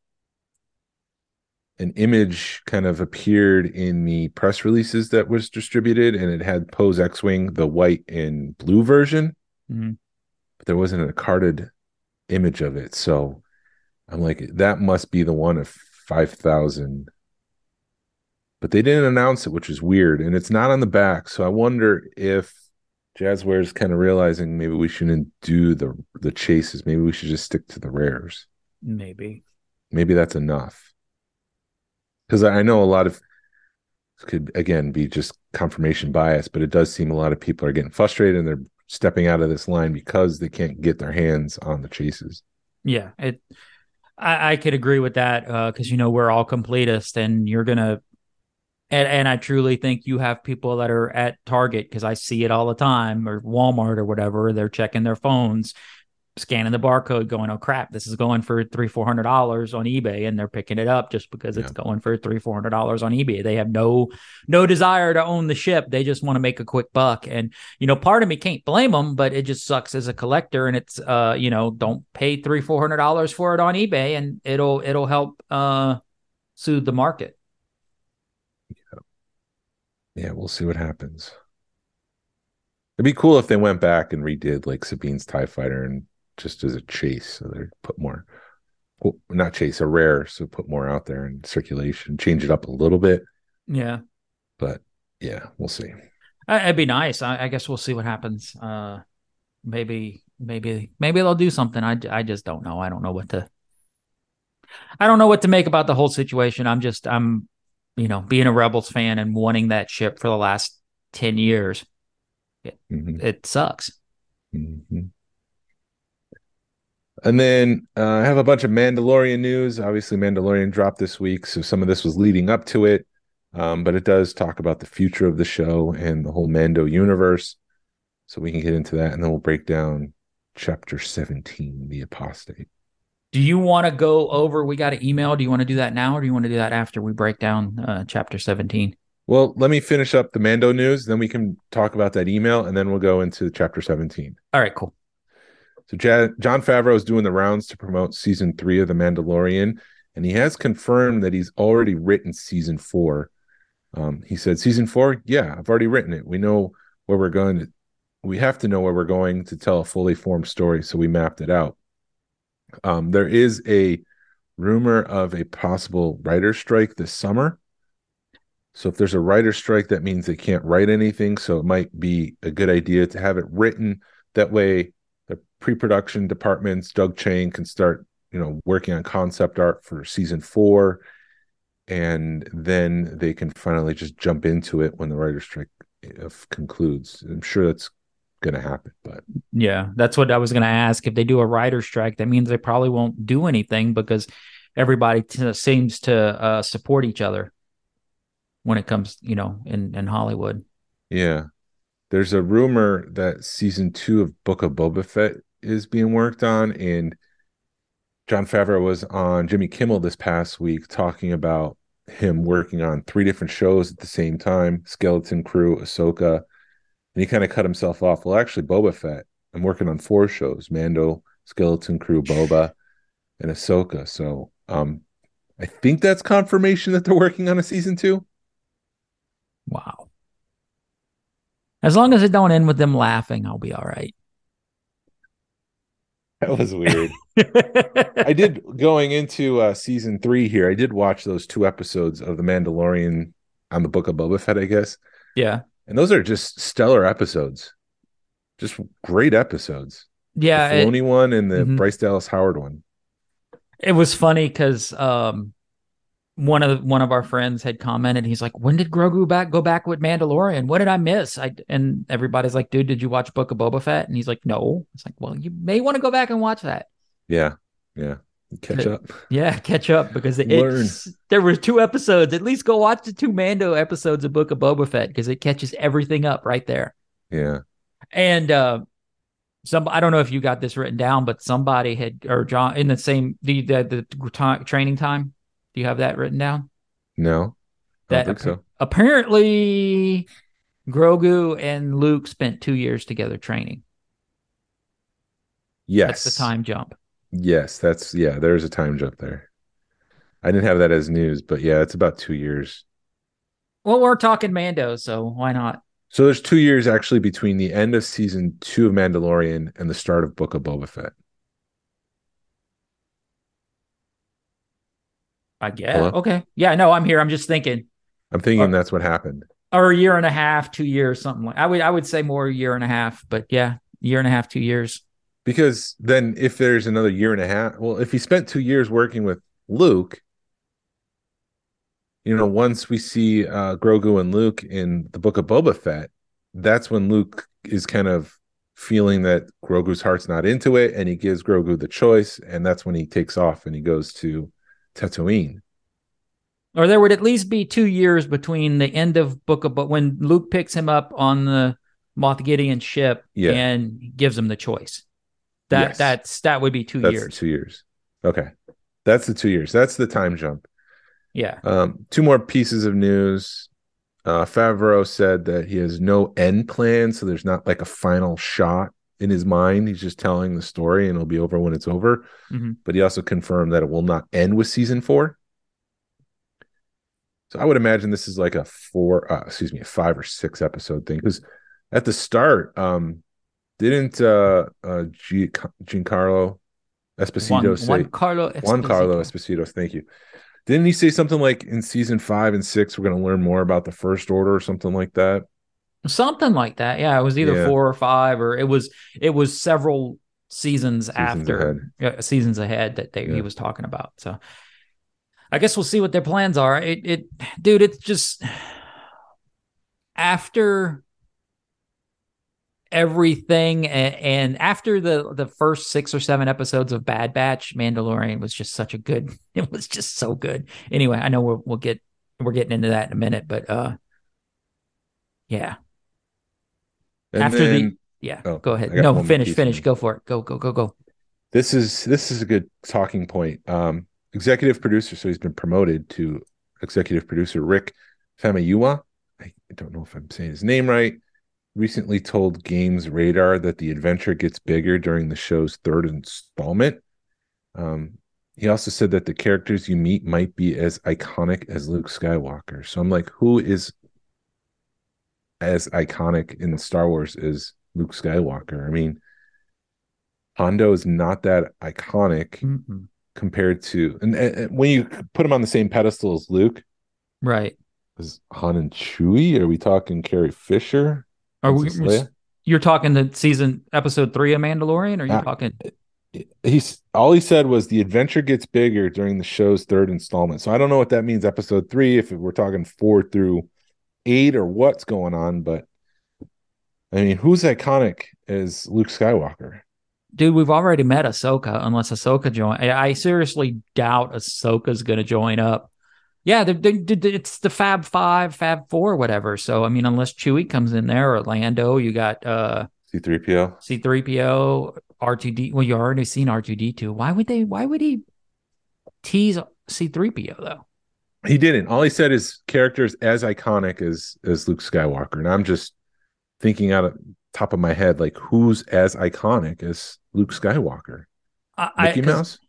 an image kind of appeared in the press releases that was distributed, and it had Poe's X-Wing, the white and blue version, mm-hmm. but there wasn't a carded image of it. So I'm like, that must be the one of five thousand. But they didn't announce it, which is weird, and it's not on the back. So I wonder if Jazzware is kind of realizing maybe we shouldn't do the the chases. Maybe we should just stick to the rares. Maybe. Maybe that's enough. Because I know a lot of could again be just confirmation bias, but it does seem a lot of people are getting frustrated and they're stepping out of this line because they can't get their hands on the chases. Yeah, it. I, I could agree with that because uh, you know we're all completists, and you're gonna, and and I truly think you have people that are at Target because I see it all the time, or Walmart or whatever. They're checking their phones, scanning the barcode, going, "Oh crap, this is going for three, four hundred dollars on eBay," and they're picking it up just because yeah. it's going for three, four hundred dollars on eBay. They have no, no desire to own the ship. They just want to make a quick buck. And you know, part of me can't blame them, but it just sucks as a collector. And it's, uh, you know, don't pay three, four hundred dollars for it on eBay, and it'll, it'll help uh, soothe the market. Yeah. yeah, we'll see what happens. It'd be cool if they went back and redid like Sabine's TIE Fighter and just as a chase, so they put more, well, not chase, a rare, so put more out there in circulation, change it up a little bit. Yeah, but yeah, we'll see. It'd be nice. I, I guess we'll see what happens. Uh, maybe, maybe, maybe they'll do something. I, I just don't know. I don't know what to. I don't know what to make about the whole situation. I'm just, I'm, you know, being a Rebels fan and wanting that ship for the last ten years. It, mm-hmm. it sucks. Mm-hmm. And then uh, I have a bunch of Mandalorian news. Obviously, Mandalorian dropped this week, so some of this was leading up to it. Um, but it does talk about the future of the show and the whole Mando universe. So we can get into that, and then we'll break down chapter seventeen, The Apostate. Do you want to go over, we got an email, do you want to do that now, or do you want to do that after we break down uh, chapter seventeen? Well, let me finish up the Mando news, then we can talk about that email, and then we'll go into chapter seventeen. All right, cool. So J- Jon Favreau is doing the rounds to promote season three of The Mandalorian, and he has confirmed that he's already written season four. Um, he said, season four, yeah, I've already written it. We know where we're going. To, we have to know where we're going to tell a fully formed story, so we mapped it out. Um, there is a rumor of a possible writer's strike this summer. So if there's a writer's strike, that means they can't write anything. So it might be a good idea to have it written. That way the pre-production departments, Doug Chiang, can start, you know, working on concept art for season four. And then they can finally just jump into it when the writer's strike concludes. I'm sure that's going to happen, but yeah, that's what I was going to ask. If they do a writer's strike, that means they probably won't do anything because everybody t- seems to uh, support each other when it comes, you know, in, in Hollywood. Yeah. There's a rumor that season two of Book of Boba Fett is being worked on, and Jon Favreau was on Jimmy Kimmel this past week talking about him working on three different shows at the same time, Skeleton Crew, Ahsoka, and he kind of cut himself off. Well, actually, Boba Fett, I'm working on four shows, Mando, Skeleton Crew, Boba, and Ahsoka. So um, I think that's confirmation that they're working on a season two. Wow. As long as it don't end with them laughing, I'll be all right. That was weird. I did, going into uh, season three here, I did watch those two episodes of The Mandalorian on the Book of Boba Fett, I guess. Yeah. And those are just stellar episodes. Just great episodes. Yeah. The Filoni it, one and the mm-hmm. Bryce Dallas Howard one. It was funny because um, one of one of our friends had commented, he's like, when did Grogu back go back with Mandalorian? What did I miss? I And everybody's like, dude, did you watch Book of Boba Fett? And he's like, no. It's like, well, you may want to go back and watch that. Yeah. Yeah. Catch up. Yeah, catch up because it, it's there were two episodes. At least go watch the two Mando episodes of Book of Boba Fett because it catches everything up right there. Yeah. And uh, some I don't know if you got this written down, but somebody had or John in the same the the, the t- training time. Do you have that written down? No, I that don't think so. Apparently, Grogu and Luke spent two years together training. Yes, that's the time jump. Yes, that's yeah. There's a time jump there. I didn't have that as news, but yeah, it's about two years. Well, we're talking Mando, so why not? So there's two years actually between the end of season two of Mandalorian and the start of Book of Boba Fett. I guess. Hello? Okay. Yeah, no, I'm here. I'm just thinking. I'm thinking or, that's what happened. Or a year and a half, two years, something like. I would I would say more a year and a half, but yeah, year and a half, two years. Because then if there's another year and a half, well, if he spent two years working with Luke, you know, once we see uh, Grogu and Luke in the Book of Boba Fett, that's when Luke is kind of feeling that Grogu's heart's not into it, and he gives Grogu the choice, and that's when he takes off and he goes to Tatooine. Or there would at least be two years between the end of Book of Boba when Luke picks him up on the Moff Gideon ship yeah. and gives him the choice. That yes. that's that would be two that's years. Two years. Okay. That's the two years. That's the time jump. Yeah. Um, two more pieces of news. Uh, Favreau said that he has no end plan, so there's not like a final shot in his mind. He's just telling the story and it'll be over when it's over. Mm-hmm. But he also confirmed that it will not end with season four. So I would imagine this is like a four, uh, excuse me, a five or six episode thing. Because at the start, um, didn't uh, uh, G- Giancarlo Esposito Juan, say Juan Carlo Esposito. Juan Carlo Esposito? Thank you. Didn't he say something like in season five and six we're going to learn more about the First Order or something like that? Something like that. Yeah, it was either yeah. four or five, or it was it was several seasons, Seasons after uh, seasons ahead that they, Yeah. he was talking about. So I guess we'll see what their plans are. It, it, dude, it's just after everything and, and after the the first six or seven episodes of Bad Batch, Mandalorian was just such a good. It was just so good. Anyway, I know we'll we'll get we're getting into that in a minute, but uh, yeah. And After then, the yeah, oh, go ahead. I got No, one more finish, piece finish. of- Go for it. Go, go, go, go. This is this is a good talking point. Um, executive producer, so he's been promoted to executive producer. Rick Famuyiwa, I don't know if I'm saying his name right, recently told Games Radar that the adventure gets bigger during the show's third installment. Um, he also said that the characters you meet might be as iconic as Luke Skywalker. So I'm like, who is as iconic in Star Wars as Luke Skywalker? I mean, Hondo is not that iconic Mm-mm. compared to, and, and when you put him on the same pedestal as Luke, Right. is Han and Chewie? Are we talking Carrie Fisher? Are we? Princess Leia? You're talking the season episode three of Mandalorian, or are you Uh, talking? He's all he said was the adventure gets bigger during the show's third installment. So I don't know what that means. Episode three, if we're talking four through eight, or what's going on. But I mean, who's iconic as Luke Skywalker? Dude, we've already met Ahsoka. Unless Ahsoka join, I, I seriously doubt Ahsoka's going to join up. Yeah, they're, they're, they're- it's the Fab Five, Fab Four, whatever. So I mean, unless Chewie comes in there or Lando, you got uh C three P O. C three P O, R two D. Well, you already seen R two D two. Why would they? Why would he tease C three P O though? He didn't. All he said is characters as iconic as as Luke Skywalker, and I'm just thinking out of top of my head, like who's as iconic as Luke Skywalker? I, Mickey I, 'cause- Mouse.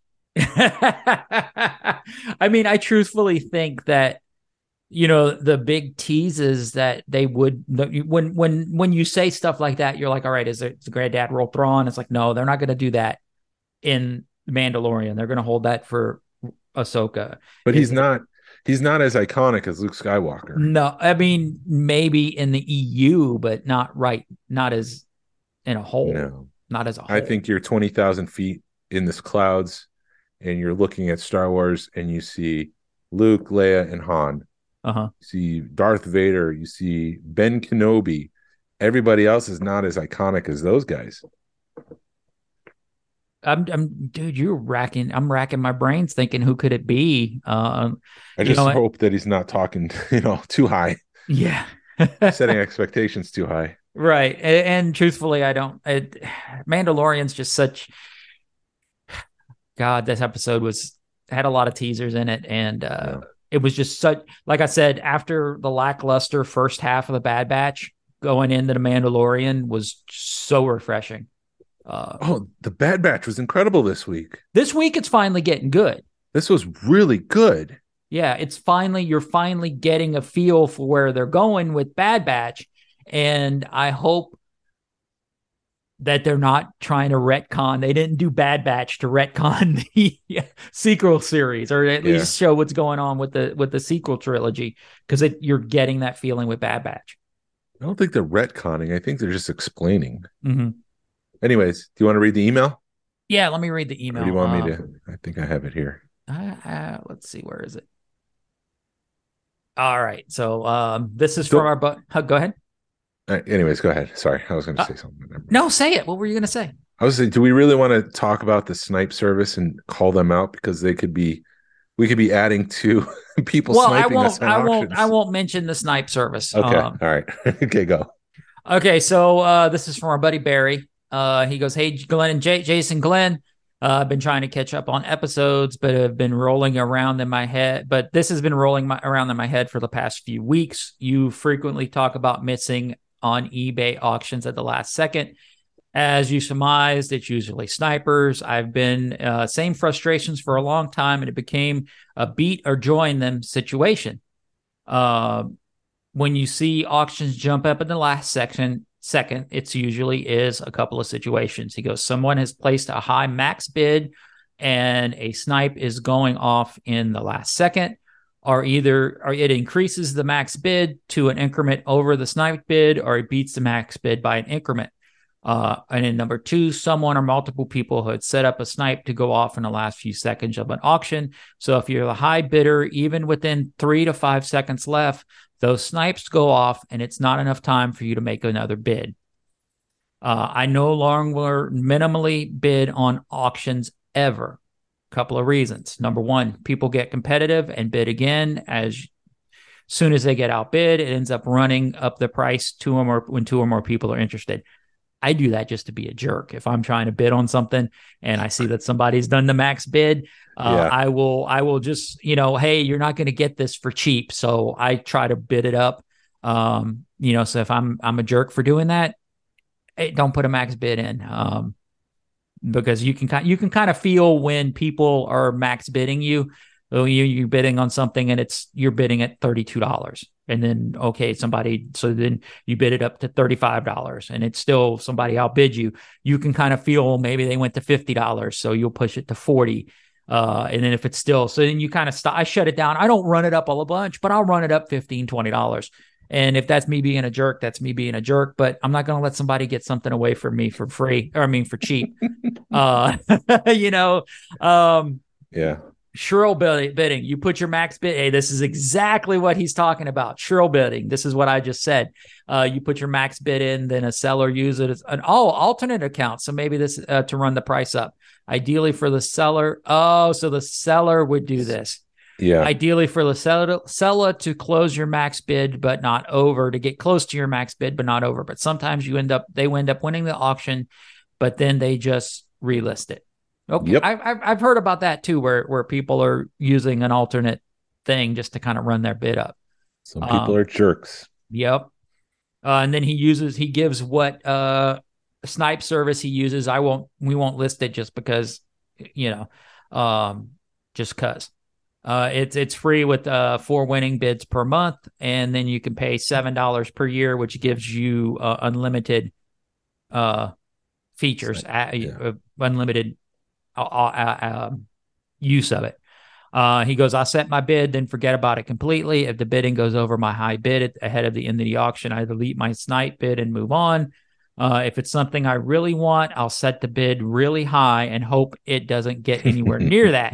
I mean, I truthfully think that you know the big teases that they would when when when you say stuff like that, you're like, all right, is it the Grand Admiral Thrawn? It's like, no, they're not going to do that in Mandalorian. They're going to hold that for Ahsoka. But he's Is it- not. He's not as iconic as Luke Skywalker. No, I mean maybe in the E U, but not right, not as in a whole, No, not as a whole. I think you're twenty thousand feet in this clouds, and you're looking at Star Wars, and you see Luke, Leia, and Han. Uh huh. You see Darth Vader. You see Ben Kenobi. Everybody else is not as iconic as those guys. I'm, I'm, dude, you're racking. I'm racking my brains thinking who could it be? Um, I You just know what? hope that he's not talking, you know, too high, yeah, setting expectations too high. right. And, and truthfully, I don't. It, Mandalorian's just such. God, this episode was had a lot of teasers in it, and uh, Yeah. it was just such. Like I said, after the lackluster first half of the Bad Batch, going into the Mandalorian was so refreshing. Uh, Oh, the Bad Batch was incredible this week. this week, it's finally getting good. This was really good. Yeah, it's finally you're finally getting a feel for where they're going with Bad Batch, and I hope that they're not trying to retcon. They didn't do Bad Batch to retcon the sequel series, or at Yeah. least show what's going on with the with the sequel trilogy, because you're getting that feeling with Bad Batch. I don't think they're retconning. I think they're just explaining. Mm-hmm. Anyways, do you want to read the email? Yeah, let me read the Or email. do you want Um, me to? I think I have it here. Uh, uh, let's see, where is it? All right, so um, this is Don't- from our. Bu- uh, go ahead. Uh, anyways, go ahead. Sorry, I was going to Uh, say something. Never mind. No, say it. What were you going to say? I was saying, do we really want to talk about the snipe service and call them out, because they could be, we could be adding to people Well, I sniping us won't. on I won't. auctions. I won't mention the snipe service. Okay, Um, all right. Okay, go. okay. So uh, this is from our buddy Barry. Uh, he goes, "Hey, Glenn and J- Jason, Glenn. Uh, I've been trying to catch up on episodes, but have been rolling around in my head. But this has been rolling my, around in my head for the past few weeks. You frequently talk about missing on eBay auctions at the last second. As you surmised, it's usually snipers. I've been uh, same frustrations for a long time, and it became a beat or join them situation. Uh, when you see auctions jump up in the last section, second, it's usually is a couple of situations. He goes, someone has placed a high max bid, and a snipe is going off in the last second, or either or it increases the max bid to an increment over the snipe bid, or it beats the max bid by an increment. Uh, and then number two, someone or multiple people who had set up a snipe to go off in the last few seconds of an auction. So if you're the high bidder, even within three to five seconds left, those snipes go off and it's not enough time for you to make another bid. Uh, I no longer minimally bid on auctions ever. Couple of reasons. Number one, people get competitive and bid again. As soon as they get outbid, it ends up running up the price two or more when two or more people are interested. I do that just to be a jerk. If I'm trying to bid on something and I see that somebody's done the max bid, uh, yeah. I will, I will just, you know, hey, you're not going to get this for cheap. So I try to bid it up. Um, you know, so if I'm, I'm a jerk for doing that, hey, don't put a max bid in. Um, because you can kind, you can kind of feel when people are max bidding you, you, you're bidding on something and it's, you're bidding at thirty-two dollars. And then, okay, somebody, so then you bid it up to thirty-five dollars and it's still somebody outbid you. You can kind of feel maybe they went to fifty dollars. So you'll push it to forty. Uh, and then if it's still, so then you kind of stop, I shut it down. I don't run it up a bunch, but I'll run it up fifteen, twenty dollars. And if that's me being a jerk, that's me being a jerk, but I'm not going to let somebody get something away from me for free, or I mean, for cheap. uh, you know, um, yeah. Shrill bidding. You put your max bid. Hey, this is exactly what he's talking about. Shrill bidding. This is what I just said. Uh, you put your max bid in, then a seller uses it as an oh, alternate account. So maybe this uh, to run the price up. Ideally for the seller. Oh, so the seller would do this. Yeah. Ideally for the seller, seller to close your max bid, but not over, to get close to your max bid, but not over. But sometimes you end up, they end up winning the auction, but then they just relist it. Okay, yep. I've I've heard about that too, where where people are using an alternate thing just to kind of run their bid up. Some people um, are jerks. Yep. Uh, and then he uses he gives what uh snipe service he uses. I won't we won't list it just because, you know, um, just cause. Uh, it's it's free with uh four winning bids per month, and then you can pay seven dollars per year, which gives you uh, unlimited uh features, uh, yeah. uh, unlimited. Uh, uh, um, use of it. Uh, he goes, I set my bid, then forget about it completely. If the bidding goes over my high bid at, ahead of the end of the auction, I delete my snipe bid and move on. Uh, if it's something I really want, I'll set the bid really high and hope it doesn't get anywhere near that.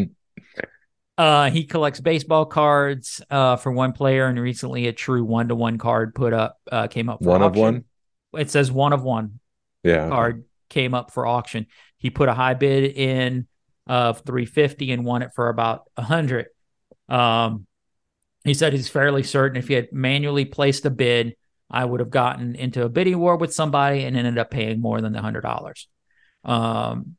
Uh, he collects baseball cards uh, for one player, and recently a true one-to-one card put up uh, came up for one auction. of one. It says one of one. Yeah, card. Okay. Came up for auction. He put a high bid in of three fifty and won it for about one hundred. Um, he said he's fairly certain if he had manually placed a bid, I would have gotten into a bidding war with somebody and ended up paying more than the one hundred dollars. Um,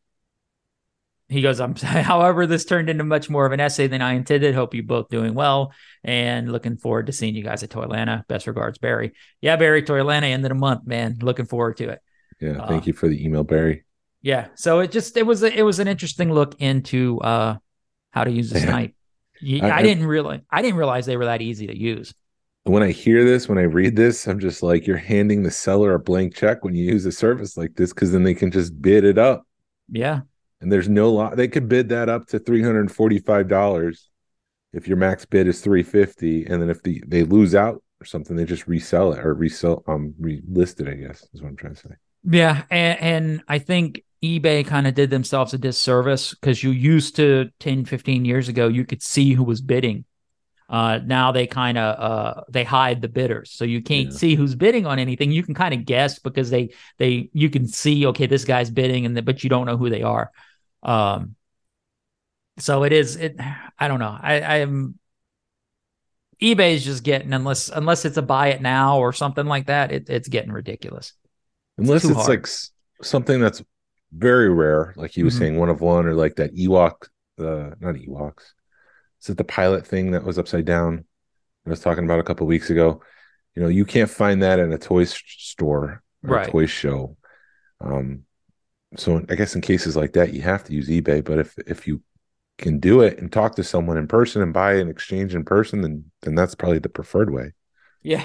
he goes, I'm, however, this turned into much more of an essay than I intended. Hope you both doing well and looking forward to seeing you guys at Toylanta. Best regards, Barry. Yeah, Barry, Toylanta, end of the month, man. Looking forward to it. Yeah, thank uh, you for the email, Barry. Yeah, so it just it was a, it was an interesting look into uh, how to use the snipe. I, I didn't realize I didn't realize they were that easy to use. When I hear this, when I read this, I'm just like, you're handing the seller a blank check when you use a service like this, because then they can just bid it up. Yeah, and there's no law. They could bid that up to three hundred forty-five dollars if your max bid is three fifty, and then if the they lose out or something, they just resell it or resell um relist it, I guess is what I'm trying to say. Yeah, and, and I think eBay kind of did themselves a disservice, because you used to ten, fifteen years ago, you could see who was bidding. Uh, now they kind of uh, they hide the bidders, so you can't yeah. see who's bidding on anything. You can kind of guess because they they you can see, okay, this guy's bidding, and the, but you don't know who they are. Um, so it is it. I don't know. I, I am eBay is just getting, unless unless it's a buy it now or something like that. It, it's getting ridiculous. Unless it's, it's hard. like something that's very rare, like he was mm-hmm. saying, one of one, or like that Ewok, uh, not Ewoks. Is it the pilot thing that was upside down I was talking about a couple of weeks ago? You know, you can't find that in a toy store or right. a toy show. Um, so I guess in cases like that, you have to use eBay. But if if you can do it and talk to someone in person and buy an exchange in person, then then that's probably the preferred way. Yeah.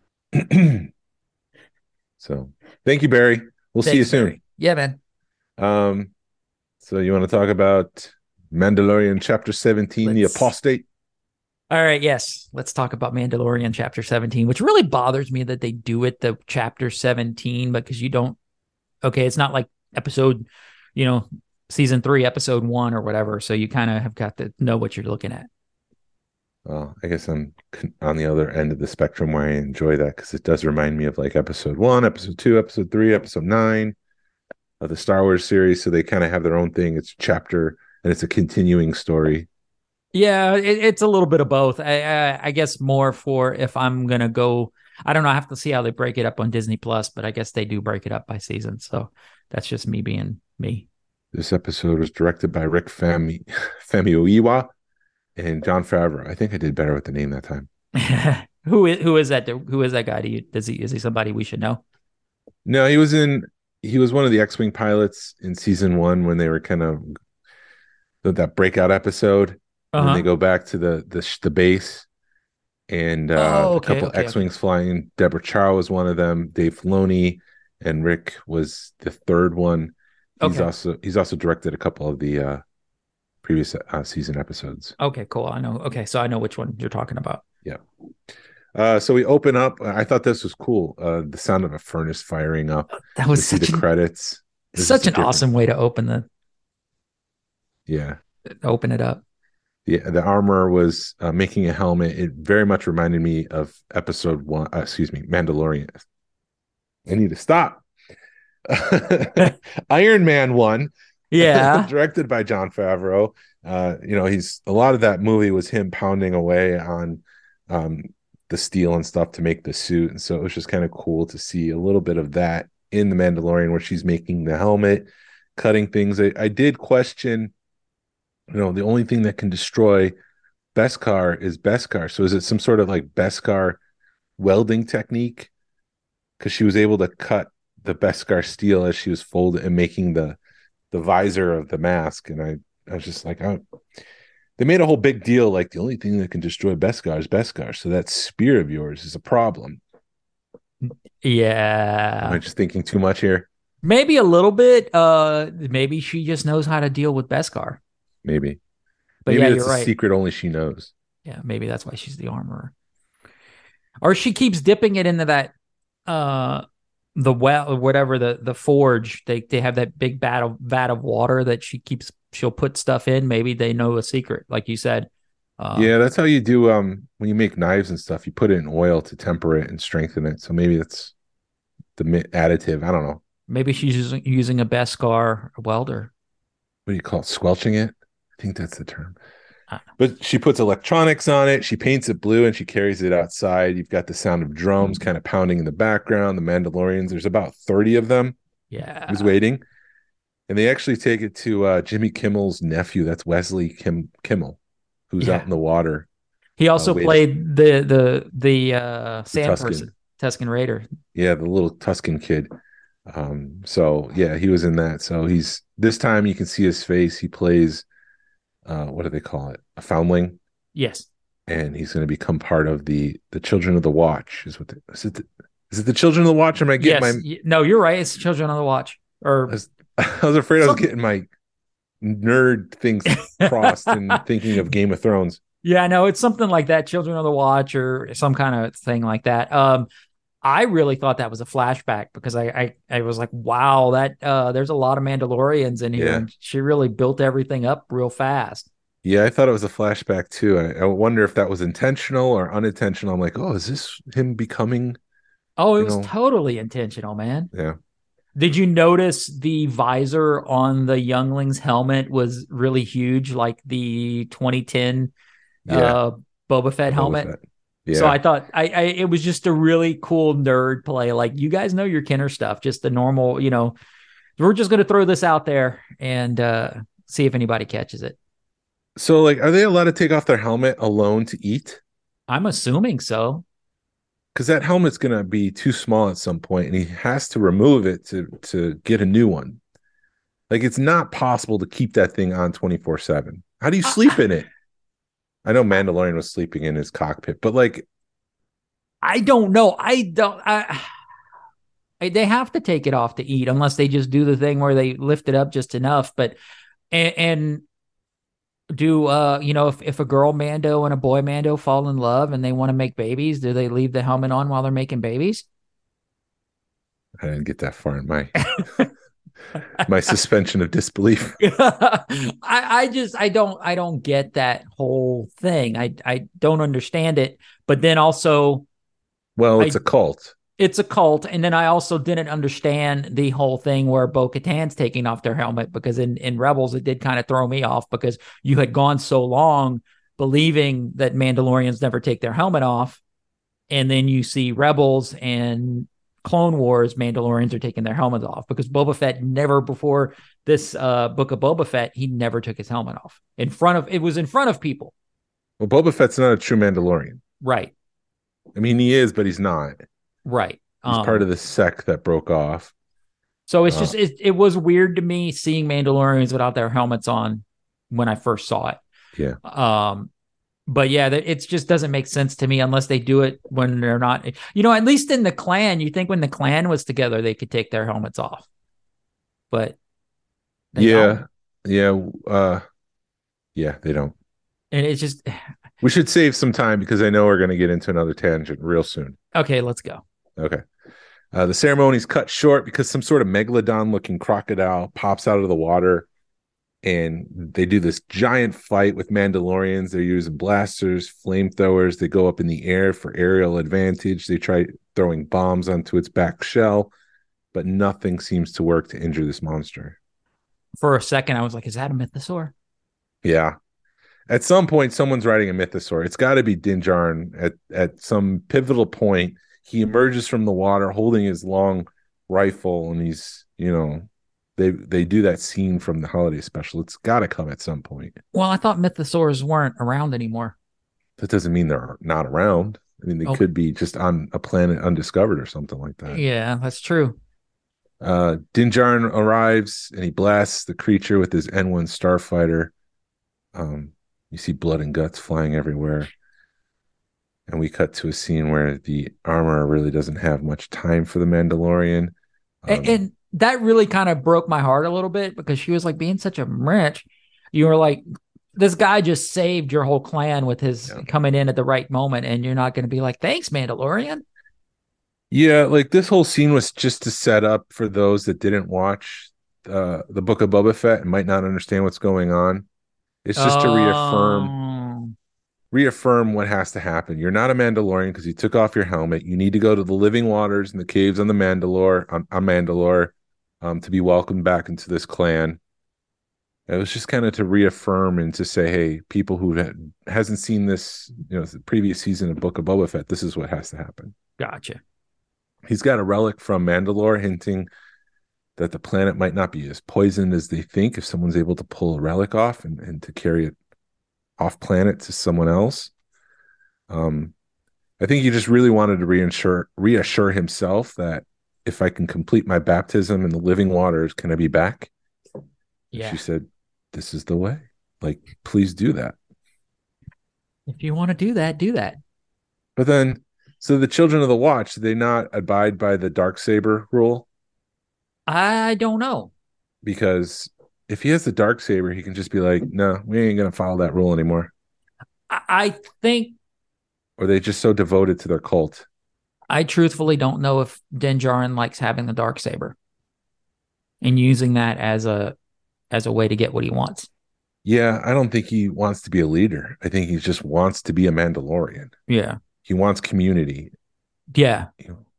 So thank you, Barry. We'll Thanks, see you soon. Barry. Yeah, man. Um, so you want to talk about Mandalorian Chapter seventeen, Let's... the Apostate? All right, yes. Let's talk about Mandalorian Chapter seventeen, which really bothers me that they do it the Chapter seventeen, because you don't Okay, it's not like episode, you know, season three, episode one or whatever. So you kind of have got to know what you're looking at. Well, I guess I'm on the other end of the spectrum where I enjoy that because it does remind me of like episode one, episode two, episode three, episode nine of the Star Wars series. So they kind of have their own thing. It's chapter and it's a continuing story. Yeah, it, it's a little bit of both. I, I, I guess more for if I'm going to go, I don't know. I have to see how they break it up on Disney Plus, but I guess they do break it up by season. So that's just me being me. This episode was directed by Rick Fami- Famuyiwa and Jon Favreau. I think I did better with the name that time. who is who is that? Who is that guy? Do you, does he is he somebody we should know? No, he was in. He was one of the X-wing pilots in season one when they were kind of that breakout episode. Uh-huh. When they go back to the the the base, and uh, oh, okay, a couple okay, X-wings okay. flying. Deborah Chow was one of them. Dave Filoni and Rick was the third one. He's okay. also he's also directed a couple of the uh, previous uh, season episodes. Okay, cool. I know. Okay, so I know which one you're talking about. Yeah. Uh, so we open up. I thought this was cool. Uh, the sound of a furnace firing up. That was see such the an, credits. This such an different... awesome way to open the. Yeah. Open it up. Yeah, the armor was uh, making a helmet. It very much reminded me of episode one. Uh, excuse me, Mandalorian. I need to stop. Iron Man one. Yeah. Directed by Jon Favreau. Uh, you know, he's a lot of that movie was him pounding away on um, the steel and stuff to make the suit. And so it was just kind of cool to see a little bit of that in the Mandalorian where she's making the helmet, cutting things. I, I did question, you know, the only thing that can destroy Beskar is Beskar. So is it some sort of like Beskar welding technique? Because she was able to cut the Beskar steel as she was folding and making the the visor of the mask. And I, I was just like, oh, they made a whole big deal. Like the only thing that can destroy Beskar is Beskar. So that spear of yours is a problem. Yeah. Am I just thinking too much here? Maybe a little bit. Uh, maybe she just knows how to deal with Beskar. Maybe. But maybe yeah, it's you're a right. secret only she knows. Yeah, maybe that's why she's the armorer. Or she keeps dipping it into that uh the well, whatever the the forge. They they have that big vat of vat of water that she keeps. She'll put stuff in. Maybe they know a secret, like you said. Um, yeah, that's how you do. Um, when you make knives and stuff, you put it in oil to temper it and strengthen it. So maybe that's the additive. I don't know. Maybe she's using using a Beskar welder. What do you call it? Squelching it? I think that's the term. But she puts electronics on it. She paints it blue and she carries it outside. You've got the sound of drums mm-hmm. kind of pounding in the background. The Mandalorians, there's about thirty of them. Yeah. Who's waiting. And they actually take it to uh, Jimmy Kimmel's nephew. That's Wesley Kim Kimmel, who's yeah. out in the water. He also uh, played the the the uh, sand Tusken. person, Tusken Raider. Yeah, the little Tusken kid. Um, so yeah, he was in that. So he's this time you can see his face. He plays. Uh, what do they call it? A foundling. Yes. And he's going to become part of the the Children of the Watch. Is what? The, is it? The, is it the Children of the Watch? Am I getting yes. my? No, you're right. It's Children of the Watch. Or I was, I was afraid Some... I was getting my nerd things crossed and thinking of Game of Thrones. Yeah, no, it's something like that. Children of the Watch or some kind of thing like that. Um, I really thought that was a flashback because I I, I was like, wow, that uh, there's a lot of Mandalorians in here. Yeah. And she really built everything up real fast. Yeah, I thought it was a flashback too. I, I wonder if that was intentional or unintentional. I'm like, oh, is this him becoming? Oh, it was know... totally intentional, man. Yeah. Did you notice the visor on the youngling's helmet was really huge, like the twenty ten yeah. uh, Boba Fett Boba helmet? Fett. Yeah. So I thought I, I it was just a really cool nerd play. Like, you guys know your Kenner stuff, just the normal, you know, we're just going to throw this out there and uh, see if anybody catches it. So, like, are they allowed to take off their helmet alone to eat? I'm assuming so. Because that helmet's going to be too small at some point, and he has to remove it to to get a new one. Like, it's not possible to keep that thing on twenty-four seven. How do you sleep in it? I know Mandalorian was sleeping in his cockpit, but like, I don't know. I don't. I, I, they have to take it off to eat, unless they just do the thing where they lift it up just enough. But and, and do uh, you know, if if a girl Mando and a boy Mando fall in love and they want to make babies, do they leave the helmet on while they're making babies? I didn't get that far in my my suspension of disbelief. I, I just I don't I don't get that whole thing. I I don't understand it. But then also, well, it's I, a cult. It's a cult, and then I also didn't understand the whole thing where Bo-Katan's taking off their helmet, because in in Rebels it did kind of throw me off, because you had gone so long believing that Mandalorians never take their helmet off, and then you see Rebels and Clone Wars, Mandalorians are taking their helmets off, because Boba Fett never, before this uh, book of Boba Fett, he never took his helmet off in front of, it was in front of people. Well, Boba Fett's not a true Mandalorian. Right. I mean, he is, but he's not. Right. He's um, part of the sect that broke off. So it's uh, just, it, it was weird to me seeing Mandalorians without their helmets on when I first saw it. Yeah. Um, But yeah, it just doesn't make sense to me unless they do it when they're not, you know, at least in the clan, you think when the clan was together, they could take their helmets off. But yeah, don't. yeah, uh, yeah, they don't. And it's just, we should save some time because I know we're going to get into another tangent real soon. Okay, let's go. Okay. Uh, the ceremony's cut short because some sort of megalodon looking crocodile pops out of the water. And they do this giant fight with Mandalorians. They're using blasters, flamethrowers. They go up in the air for aerial advantage. They try throwing bombs onto its back shell, but nothing seems to work to injure this monster. For a second, I was like, is that a mythosaur? Yeah. At some point, someone's riding a mythosaur. It's got to be Din Djarin. At, at some pivotal point, he emerges from the water holding his long rifle, and he's, you know... They they do that scene from the holiday special. It's got to come at some point. Well, I thought mythosaurs weren't around anymore. That doesn't mean they're not around. I mean, they okay. could be just on a planet undiscovered or something like that. Yeah, that's true. Uh, Din Djarin arrives and he blasts the creature with his N one starfighter. Um, you see blood and guts flying everywhere. And we cut to a scene where the armorer really doesn't have much time for the Mandalorian. Um, and, and that really kind of broke my heart a little bit, because she was like being such a wrench. You were like, this guy just saved your whole clan with his yeah. coming in at the right moment, and you're not going to be like, thanks, Mandalorian. Yeah, like this whole scene was just to set up for those that didn't watch uh, the Book of Boba Fett and might not understand what's going on. It's just oh. to reaffirm reaffirm what has to happen. You're not a Mandalorian because you took off your helmet. You need to go to the living waters and the caves on the Mandalore on, on Mandalore. Um, to be welcomed back into this clan. It was just kind of to reaffirm and to say, hey, people who had, hasn't seen this, you know, the previous season of Book of Boba Fett, this is what has to happen. Gotcha. He's got a relic from Mandalore hinting that the planet might not be as poisoned as they think if someone's able to pull a relic off and, and to carry it off planet to someone else. Um, I think he just really wanted to reassure, reassure himself that if I can complete my baptism in the living waters, can I be back? Yeah. She said, this is the way. Like, please do that. If you want to do that, do that. But then, so the children of the Watch, did they not abide by the Darksaber rule? I don't know. Because if he has the Darksaber, he can just be like, no, we ain't going to follow that rule anymore. I think. Or are they just so devoted to their cult? I truthfully don't know if Din Djarin likes having the Darksaber and using that as a as a way to get what he wants. Yeah, I don't think he wants to be a leader. I think he just wants to be a Mandalorian. Yeah. He wants community. Yeah. You know?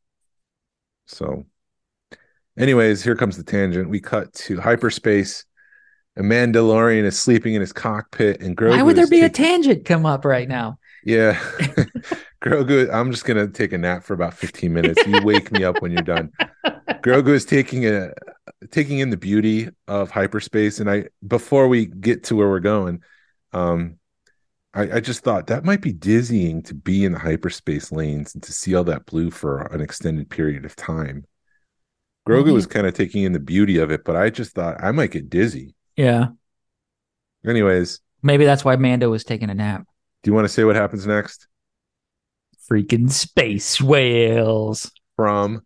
So anyways, here comes the tangent. We cut to hyperspace. A Mandalorian is sleeping in his cockpit, and Grogu. Why would there be taking... a tangent come up right now? Yeah. Grogu, I'm just going to take a nap for about fifteen minutes. You wake me up when you're done. Grogu is taking a taking in the beauty of hyperspace. And I, before we get to where we're going, um, I, I just thought that might be dizzying to be in the hyperspace lanes and to see all that blue for an extended period of time. Grogu mm-hmm. was kind of taking in the beauty of it, but I just thought I might get dizzy. Yeah. Anyways. Maybe that's why Mando was taking a nap. Do you want to say what happens next? Freaking space whales. From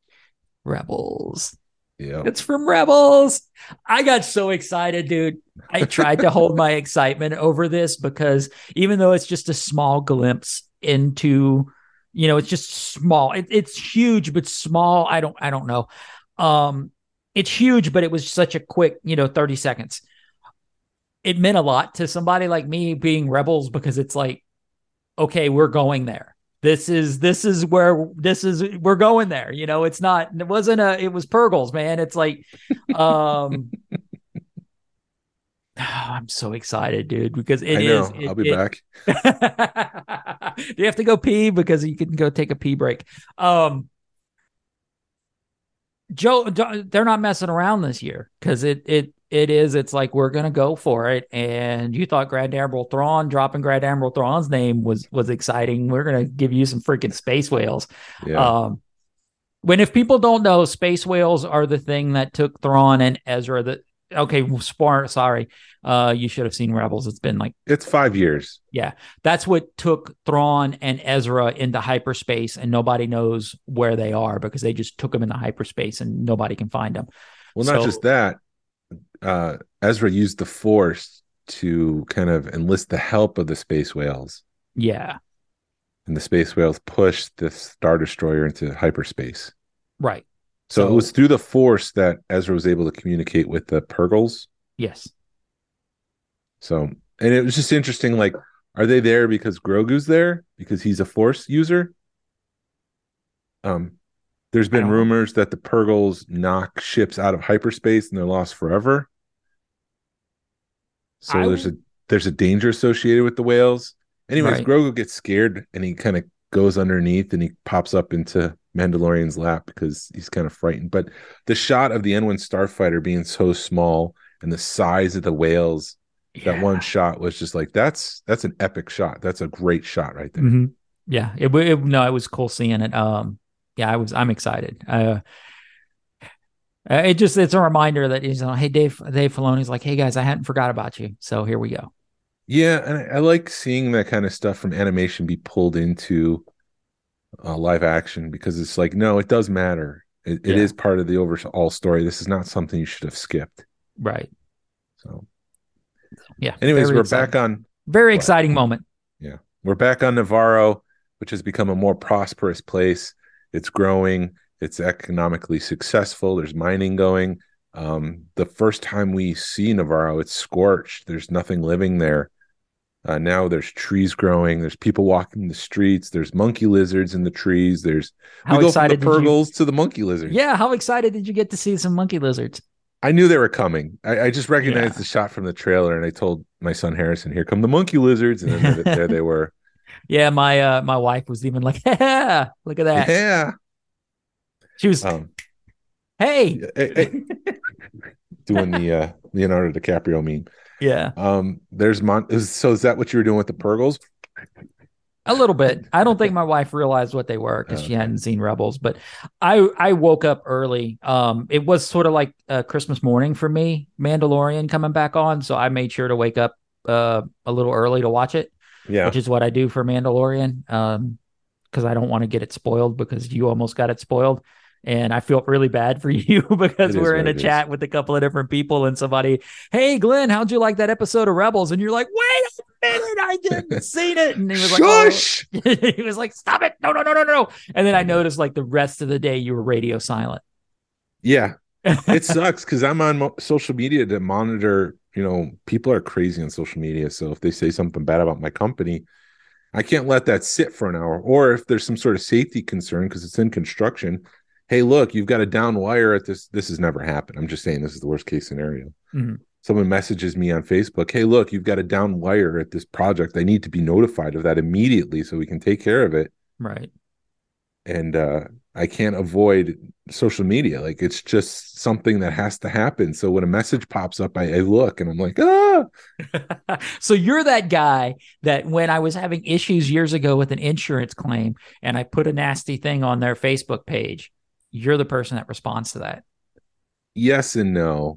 Rebels. Yeah. It's from Rebels. I got so excited, dude. I tried to hold my excitement over this because even though it's just a small glimpse into You know, it's just small. It, it's huge, but small. I don't, I don't know. Um, it's huge, but it was such a quick, you know, thirty seconds. It meant a lot to somebody like me being Rebels because it's like, okay, we're going there. This is, this is where this is, we're going there. You know, it's not, it wasn't a, it was Purgles, man. It's like, um, oh, I'm so excited, dude, because it I know. is. It, I'll be it, back. Do you have to go pee? Because you can go take a pee break. Um, Joe, they're not messing around this year because it it it is. It's like we're gonna go for it. And you thought Grand Admiral Thrawn dropping Grand Admiral Thrawn's name was was exciting. We're gonna give you some freaking space whales. Yeah. Um, when if people don't know, space whales are the thing that took Thrawn and Ezra. That okay, sorry, uh, you should have seen Rebels. It's been like It's five years. yeah, that's what took Thrawn and Ezra into hyperspace, and nobody knows where they are because they just took them into hyperspace and nobody can find them. Well, not So- just that. Uh, Ezra used the Force to kind of enlist the help of the space whales, Yeah, and the space whales pushed the Star Destroyer into hyperspace. right. So, it was through the Force that Ezra was able to communicate with the Purgles. yes, So, and it was just interesting. Like, are they there because Grogu's there because he's a Force user? Um, there's I been don't know. rumors that the Purgles knock ships out of hyperspace and they're lost forever. So I- there's a there's a danger associated with the whales. Anyways, Right. Grogu gets scared and he kind of goes underneath and he pops up into Mandalorian's lap because he's kind of frightened. But the shot of the N one Starfighter being so small and the size of the whales, that Yeah. one shot was just like that's that's an epic shot. That's a great shot right there. Mhm. Yeah, it, wa- it no, it was cool seeing it. Um, yeah, I was, I'm excited. Uh, uh, it just, it's a reminder that he's like, hey, Dave, Dave Filoni's like, hey guys, I hadn't forgot about you. So here we go. Yeah, and I, I like seeing that kind of stuff from animation be pulled into uh, live action because it's like, no, it does matter. It, it Yeah. is part of the overall story. This is not something you should have skipped. Right. So, Yeah. anyways, very we're exciting. back on. Very What? exciting moment. Yeah, we're back on Navarro, which has become a more prosperous place. It's growing. It's economically successful. There's mining going. Um, the first time we see Navarro, it's scorched. There's nothing living there. Uh, now there's trees growing. There's people walking the streets. There's monkey lizards in the trees. There's How we go excited from the did you? Purgles to the monkey lizards. Yeah. How excited did you get to see some monkey lizards? I knew they were coming. I, I just recognized Yeah. the shot from the trailer, and I told my son Harrison, "Here come the monkey lizards," and then there, there they were. Yeah. My, uh, my wife was even like, yeah, look at that. Yeah. She was, Um, hey. hey, hey. Doing the uh, Leonardo DiCaprio meme. Yeah. Um, there's Mon. Is, so is that what you were doing with the Purgles? A little bit. I don't think my wife realized what they were because she Okay. hadn't seen Rebels. But I I woke up early. Um, it was sort of like a Christmas morning for me, Mandalorian coming back on. So I made sure to wake up uh a little early to watch it, Yeah. which is what I do for Mandalorian. Um, because I don't want to get it spoiled because you almost got it spoiled. And I feel really bad for you because It is we're in what a it is. chat with a couple of different people and somebody, hey, Glenn, how'd you like that episode of Rebels? And you're like, wait a minute, I didn't seen it. And he was like, oh. Shush! he was like, stop it. No, no, no, no, no. And then I noticed like the rest of the day you were radio silent. Yeah, it sucks because I'm on mo- social media to monitor. You know, people are crazy on social media. So if they say something bad about my company, I can't let that sit for an hour. Or if there's some sort of safety concern because it's in construction, hey, look, you've got a down wire at this. This has never happened. I'm just saying this is the worst case scenario. Mhm. Someone messages me on Facebook, hey, look, you've got a down wire at this project. I need to be notified of that immediately so we can take care of it. Right. And uh, I can't avoid social media. Like it's just something that has to happen. So when a message pops up, I, I look and I'm like, ah, So you're that guy that when I was having issues years ago with an insurance claim and I put a nasty thing on their Facebook page, you're the person that responds to that. yes and no.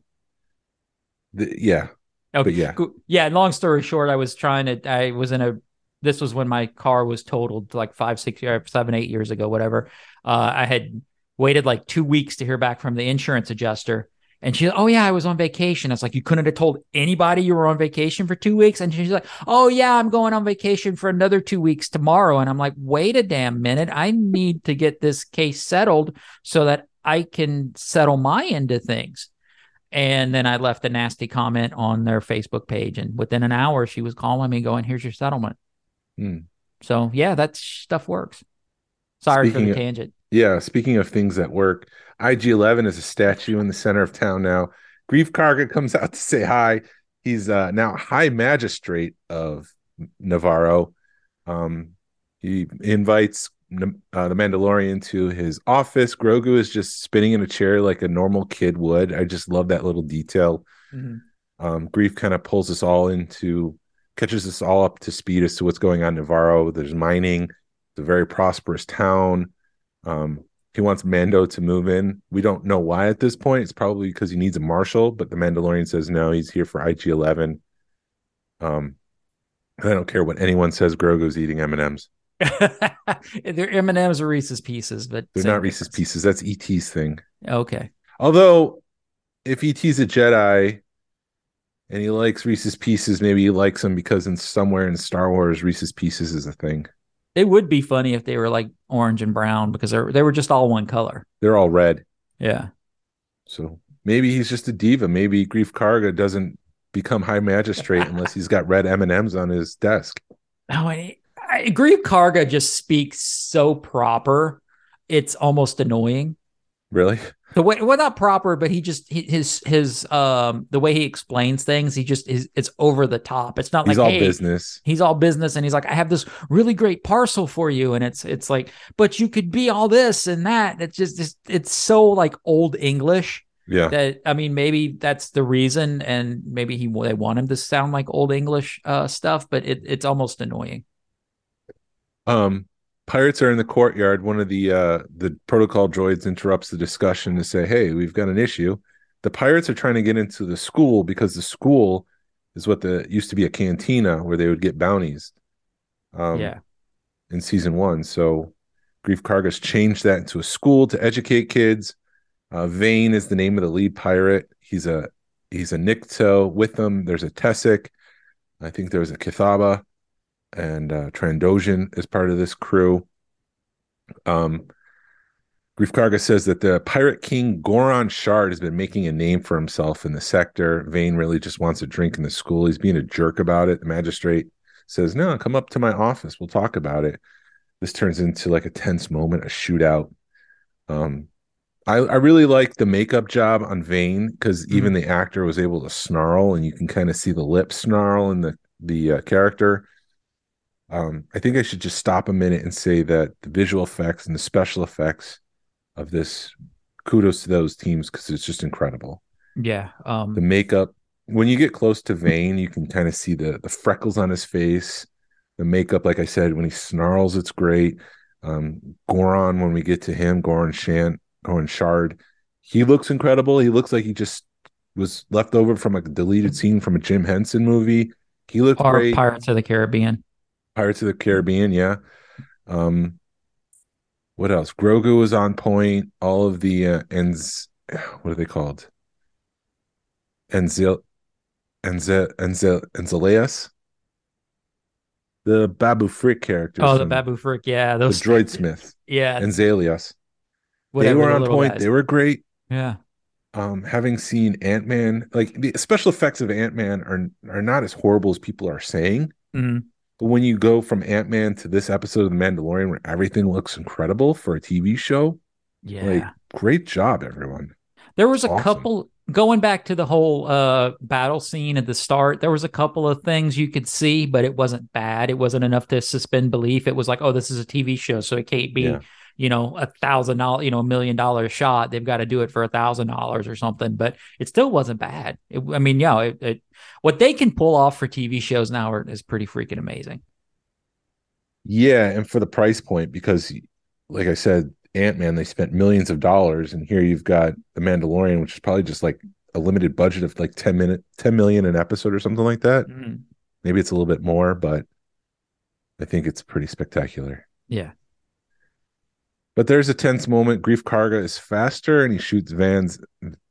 The, yeah. Okay. But yeah. Cool. Yeah. Long story short, I was trying to, I was in a, this was when my car was totaled like five, six, or seven, eight years ago, whatever. Uh, I had waited like two weeks to hear back from the insurance adjuster. And she's, oh yeah, I was on vacation. It's like, you couldn't have told anybody you were on vacation for two weeks. And she's like, oh yeah, I'm going on vacation for another two weeks tomorrow. And I'm like, wait a damn minute. I need to get this case settled so that I can settle my end of things. And then I left a nasty comment on their Facebook page. And within an hour, she was calling me going, here's your settlement. Hmm. So yeah, that stuff works. Sorry Speaking for the of- tangent. Yeah, speaking of things that work, I G eleven is a statue in the center of town now. Greef Karga comes out to say hi. He's uh, now High Magistrate of Navarro. Um, he invites uh, the Mandalorian to his office. Grogu is just spinning in a chair like a normal kid would. I just love that little detail. Mm-hmm. Um, Greef kind of pulls us all into, catches us all up to speed as to what's going on in Navarro. There's mining. It's a very prosperous town. Um, he wants Mando to move in. We don't know why at this point. It's probably because he needs a marshal, but the Mandalorian says no, he's here for I G eleven. Um, and I don't care what anyone says. Grogu's eating M and M's. They're M and M's or Reese's Pieces, but they're not Reese's Pieces. That's E T's thing. Okay. Although, if E T's a Jedi and he likes Reese's Pieces, maybe he likes them because in somewhere in Star Wars, Reese's Pieces is a thing. It would be funny if they were like orange and brown because they they were just all one color. They're all red. Yeah. So maybe he's just a diva. Maybe Greef Karga doesn't become High Magistrate unless he's got red M and M's on his desk. Oh, and he, I, Greef Karga just speaks so proper. It's almost annoying. Really? The way, well, not proper, but he just he, his his um the way he explains things, he just is it's over the top. It's not he's like all hey, business. He's all business, and he's like, I have this really great parcel for you, and it's it's like, but you could be all this and that. It's just it's, it's so like old English. Yeah. That I mean, maybe that's the reason, and maybe he they want him to sound like old English uh, stuff, but it, it's almost annoying. Um. Pirates are in the courtyard. One of the uh, the protocol droids interrupts the discussion to say, hey, we've got an issue. The pirates are trying to get into the school because the school is what the used to be a cantina where they would get bounties. Um, yeah. In season one. So Greef Karga's changed that into a school to educate kids. Uh, Vane is the name of the lead pirate. He's a he's a Nikto. With them, there's a Tessic. I think there's a Kithaba. And uh, Trandoshan is part of this crew. Um, Greef Karga says that the pirate king Goron Shard has been making a name for himself in the sector. Vane really just wants a drink in the school. He's being a jerk about it. The magistrate says, no, come up to my office. We'll talk about it. This turns into like a tense moment, a shootout. Um, I, I really like the makeup job on Vane because mm-hmm. even the actor was able to snarl, and you can kind of see the lip snarl in the, the uh, character. Um, I think I should just stop a minute and say that the visual effects and the special effects of this, kudos to those teams because it's just incredible. Yeah. Um, the makeup, when you get close to Vane, you can kind of see the the freckles on his face. The makeup, like I said, when he snarls, it's great. Um, Goron, when we get to him, Goron Shant, Goron Shard, he looks incredible. He looks like he just was left over from a deleted scene from a Jim Henson movie. He looked or great. Pirates of the Caribbean. Pirates of the Caribbean, yeah. Um, what else? Grogu was on point. All of the uh, ends, what are they called? Enzil, Enzel, Enzel, Enzeleas, the Babu Frick characters. Oh, the Babu Frick, yeah, those the droid smith, yeah, Enzelias. They were on the point. Guys. They were great. Yeah. Um, having seen Ant-Man, like the special effects of Ant-Man are are not as horrible as people are saying. Mm-hmm. But when you go from Ant-Man to this episode of The Mandalorian where everything looks incredible for a T V show, yeah, like great job, everyone. There was a awesome. couple, going back to the whole uh, battle scene at the start, there was a couple of things you could see, but it wasn't bad. It wasn't enough to suspend belief. It was like, oh, this is a T V show, so it can't be, yeah. you know, a thousand dollars, you know, a million dollar shot. They've got to do it for a thousand dollars or something, but it still wasn't bad. It, I mean, yeah, it, it, what they can pull off for T V shows now are, is pretty freaking amazing. Yeah, and for the price point, because like I said, Ant-Man, they spent millions of dollars, and here you've got The Mandalorian, which is probably just like a limited budget of like ten minute, ten million an episode or something like that. Mm-hmm. Maybe it's a little bit more, but I think it's pretty spectacular. Yeah. But there's a tense moment. Greef Karga is faster, and he shoots Van's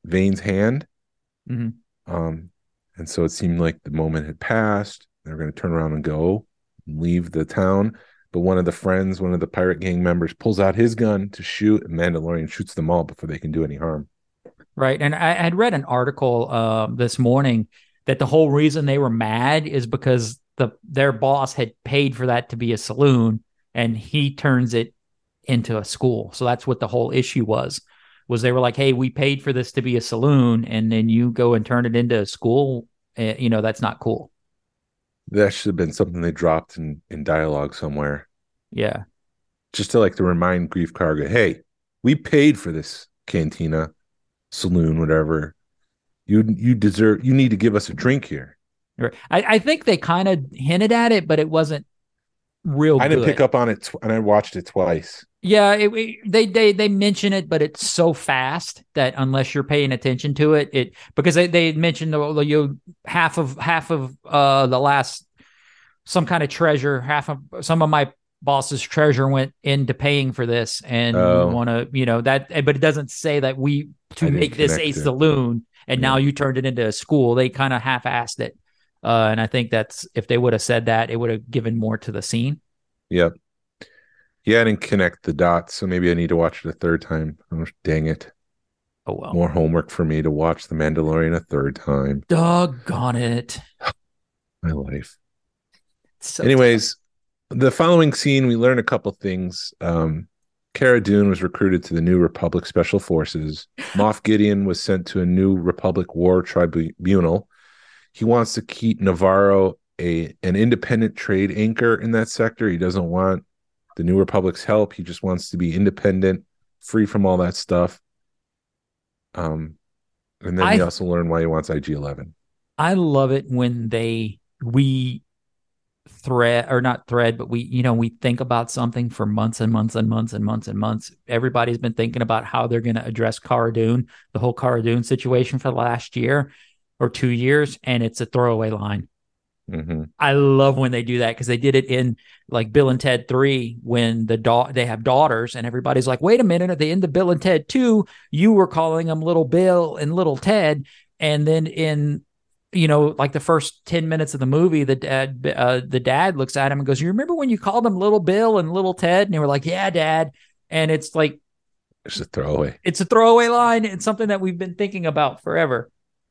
Vane's hand. Mm-hmm. Um, and so it seemed like the moment had passed. They were going to turn around and go and leave the town. But one of the friends, one of the pirate gang members, pulls out his gun to shoot, and Mandalorian shoots them all before they can do any harm. Right. And I had read an article uh, this morning that the whole reason they were mad is because the their boss had paid for that to be a saloon, and he turns it into a school. So that's what the whole issue was, was they were like, hey, we paid for this to be a saloon, and then you go and turn it into a school. Uh, you know, that's not cool. That should have been something they dropped in, in dialogue somewhere. Yeah. Just to like to remind Grief Karga, hey, we paid for this cantina, saloon, whatever. You you deserve, you need to give us a drink here. I, I think they kind of hinted at it, but it wasn't real I didn't good. pick up on it, tw- and I watched it twice. Yeah, it, it, they they they mention it, but it's so fast that unless you're paying attention to it, it because they, they mentioned the, the you half of half of uh the last some kind of treasure, half of some of my boss's treasure went into paying for this, and Oh. we want to, you know, that, but it doesn't say that we to I didn't make this a connect it. saloon, and Yeah. now you turned it into a school. They kind of half-assed it, uh, and I think that's if they would have said that, it would have given more to the scene. Yep. Yeah, I didn't connect the dots, so maybe I need to watch it a third time. Oh, dang it. Oh well, More homework for me to watch The Mandalorian a third time. doggone it. My life. So Anyways, the following scene, we learn a couple things. Um, Cara Dune was recruited to the New Republic Special Forces. Moff Gideon was sent to a New Republic War Tribunal. He wants to keep Navarro a an independent trade anchor in that sector. He doesn't want the New Republic's help. He just wants to be independent, free from all that stuff. Um, and then I- we also learn why he wants I G eleven. I love it when they we thread or not thread, but we you know we think about something for months and months and months and months and months. Everybody's been thinking about how they're going to address Cara Dune, the whole Cara Dune situation for the last year or two years, and it's a throwaway line. Mm-hmm. I love when they do that because they did it in like Bill and Ted three when the da- they have daughters, and everybody's like, wait a minute, at the end of Bill and Ted two, you were calling them Little Bill and Little Ted, and then in you know, like the first ten minutes of the movie, the dad, uh, the dad looks at him and goes, you remember when you called them Little Bill and Little Ted? And they were like, yeah, Dad. And it's like, It's a throwaway. it's a throwaway line. It's something that we've been thinking about forever.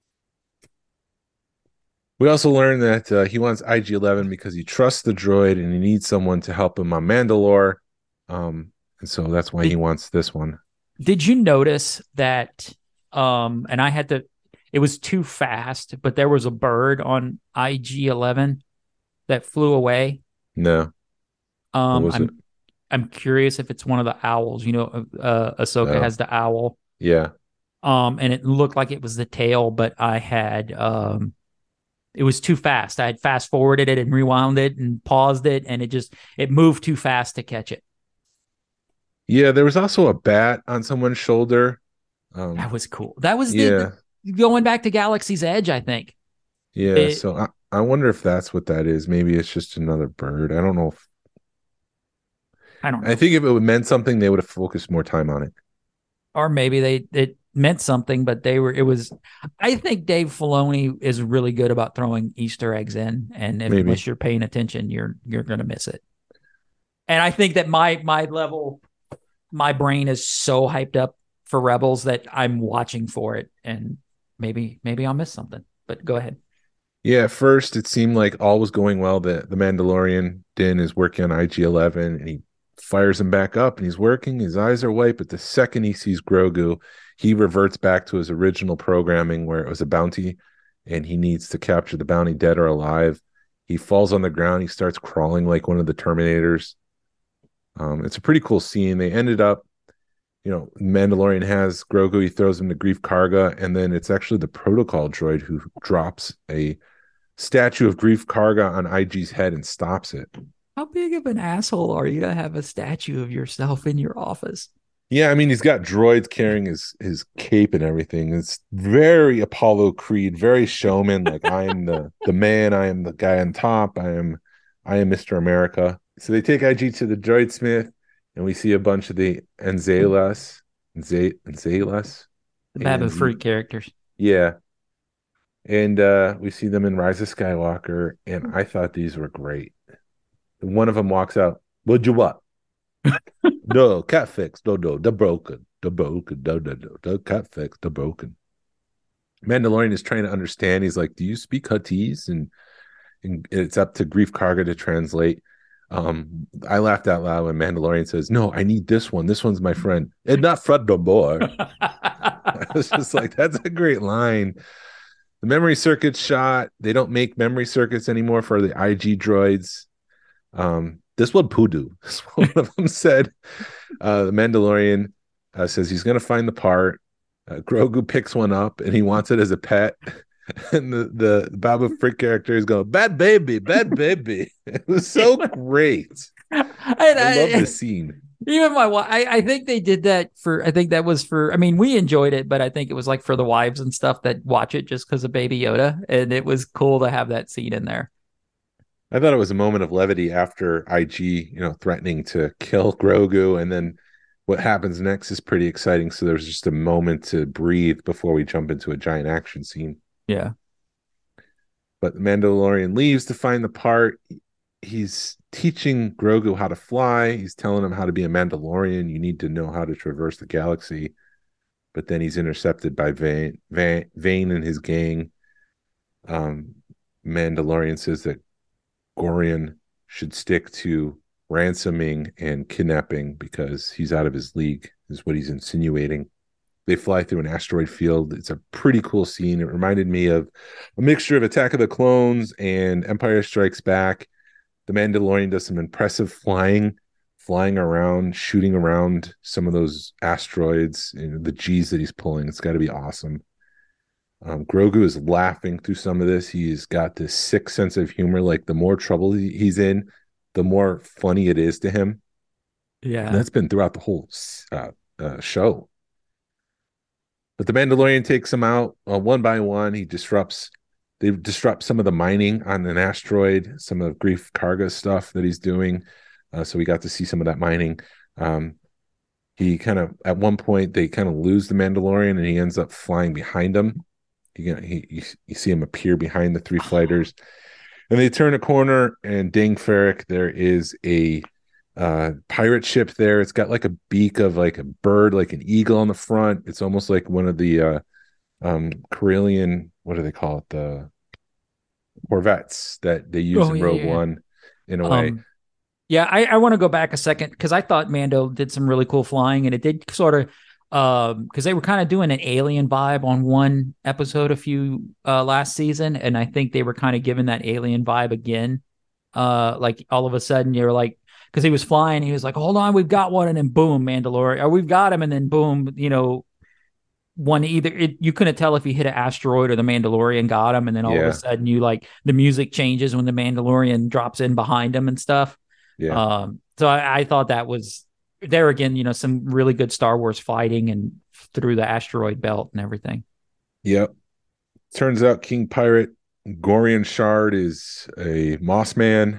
We also learned that uh, he wants I G eleven because he trusts the droid and he needs someone to help him on Mandalore. Um, and so that's why Did- he wants this one. Did you notice that? Um, and I had to, it was too fast, but there was a bird on I G eleven that flew away. No. Um, What was I'm, it? I'm curious if it's one of the owls. You know, uh, Ahsoka Oh. has the owl. Yeah. Um, and it looked like it was the tail, but I had, um, it was too fast. I had fast forwarded it and rewound it and paused it, and it just, it moved too fast to catch it. Yeah. There was also a bat on someone's shoulder. Um, That was cool. That was the, yeah. the going back to Galaxy's Edge, I think. Yeah. it- so I, I wonder if that's what that is. Maybe it's just another bird. I don't know. If, I don't know. I think if it meant something, they would have focused more time on it. Or maybe they, it meant something, but they were, it was, I think Dave Filoni is really good about throwing Easter eggs in. And if, Maybe. unless you're paying attention, you're, you're going to miss it. And I think that my, my level, my brain is so hyped up for Rebels that I'm watching for it, and maybe, maybe I'll miss something, but go ahead. Yeah, at first it seemed like all was going well. The the Mandalorian Din is working on I G eleven and he fires him back up and he's working. His eyes are white, but the second he sees Grogu, he reverts back to his original programming where it was a bounty and he needs to capture the bounty dead or alive. He falls on the ground. He starts crawling like one of the Terminators. Um, it's a pretty cool scene. They ended up, you know, Mandalorian has Grogu. He throws him to Grief Karga, and then it's actually the protocol droid who drops a statue of Grief Karga on I G's head and stops it. How big of an asshole are you to have a statue of yourself in your office? Yeah, I mean, he's got droids carrying his his cape and everything. It's very Apollo Creed, very showman. Like I am the the man, I am the guy on top. I am I am Mister America. So they take I G to the droid smith, and we see a bunch of the Anzelas, Anze- Anzelas, The Babu And Fruit characters. yeah. And uh, we see them in Rise of Skywalker, and I thought these were great. One of them walks out, "What'd you want?" "No, cat fix. No, no, the broken. The broken. No, no, no. The cat fix. The broken." Mandalorian is trying to understand. He's like, "Do you speak Huttese?" And, and it's up to Grief Karga to translate. Um, I laughed out loud when Mandalorian says, "No, I need this one. This one's my friend. And not friend no more." I was just like, that's a great line. The memory circuit shot. They don't make memory circuits anymore for the I G droids. Um, this one Pudu. One of them said, uh, the Mandalorian uh, says he's going to find the part. Uh, Grogu picks one up and he wants it as a pet. And the, the Babu Frick character is going, "Bad baby, bad baby." It was so great. And I love I, this scene. Even my wife, I, I think they did that for, I think that was for, I mean, we enjoyed it, but I think it was like for the wives and stuff that watch it just because of Baby Yoda. And it was cool to have that scene in there. I thought it was a moment of levity after I G, you know, threatening to kill Grogu. And then what happens next is pretty exciting. So there's just a moment to breathe before we jump into a giant action scene. Yeah. But the Mandalorian leaves to find the part. He's teaching Grogu how to fly. He's telling him how to be a Mandalorian. You need to know how to traverse the galaxy. But then he's intercepted by Vane, Vane, Vane and his gang. Um, Mandalorian says that Gorian should stick to ransoming and kidnapping because he's out of his league, is what he's insinuating. They fly through an asteroid field. It's a pretty cool scene. It reminded me of a mixture of Attack of the Clones and Empire Strikes Back. The Mandalorian does some impressive flying, flying around, shooting around some of those asteroids, and the G's that he's pulling. It's got to be awesome. Um, Grogu is laughing through some of this. He's got this sick sense of humor. Like the more trouble he, he's in, the more funny it is to him. Yeah. And that's been throughout the whole uh, uh, show. But the Mandalorian takes him out uh, one by one. He disrupts They disrupt some of the mining on an asteroid, some of Grief Karga stuff that he's doing. Uh, so we got to see some of that mining. Um, he kind of, at one point, they kind of lose the Mandalorian and he ends up flying behind them. You, he, you, you see him appear behind the three fighters. And they turn a corner and ding Ferrick, there is a uh, pirate ship there. It's got like a beak of like a bird, like an eagle on the front. It's almost like one of the uh, um, Corellian, what do they call it? The Corvettes that they use Oh, in yeah, Rogue yeah. One in a way. Um, yeah, I, I want to go back a second because I thought Mando did some really cool flying, and it did sort of um because they were kind of doing an alien vibe on one episode a few uh last season, and I think they were kind of giving that alien vibe again. Uh, like all of a sudden you're like, because he was flying, he was like, "Hold on, we've got one," and then boom, Mandalorian, or we've got him, and then boom, you know. One either it, you couldn't tell if he hit an asteroid or the Mandalorian got him, and then all Yeah. of a sudden you like the music changes when the Mandalorian drops in behind him and stuff. Yeah. Um, so I, I thought that was there again, you know, some really good Star Wars fighting and through the asteroid belt and everything. Yep. Turns out King Pirate Gorian Shard is a moss man,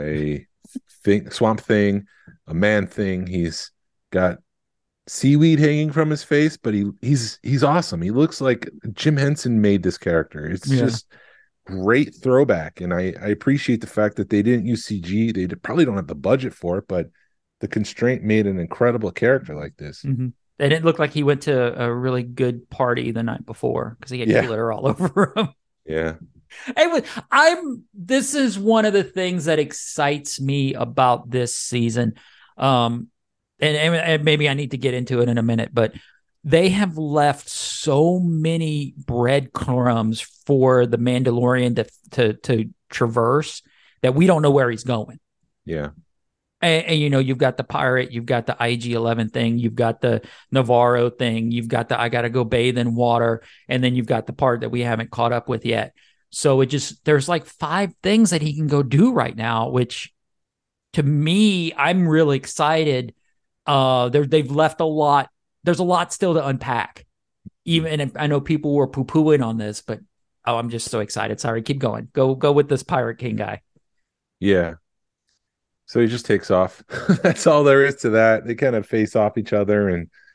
a thing, swamp thing, a man thing. He's got seaweed hanging from his face, but he he's he's awesome. He looks like Jim Henson made this character. It's Yeah. just great throwback, and I I appreciate the fact that they didn't use C G. They probably don't have the budget for it, but the constraint made an incredible character like this. Mm-hmm. And it looked like he went to a really good party the night before because he had Yeah. glitter all over him. Yeah. It was, I'm. This is one of the things that excites me about this season, um, and, and, and maybe I need to get into it in a minute. But they have left so many breadcrumbs for the Mandalorian to to to traverse that we don't know where he's going. Yeah. And, and, you know, you've got the pirate, you've got the I G eleven thing, you've got the Navarro thing, you've got the I got to go bathe in water, and then you've got the part that we haven't caught up with yet. So it just, there's like five things that he can go do right now, which to me, I'm really excited. Uh, they've left a lot. There's a lot still to unpack. Even if I know people were poo-pooing on this, but oh, I'm just so excited. Sorry, keep going. Go, go with this Pirate King guy. Yeah. So he just takes off. That's all there is to that. They kind of face off each other, and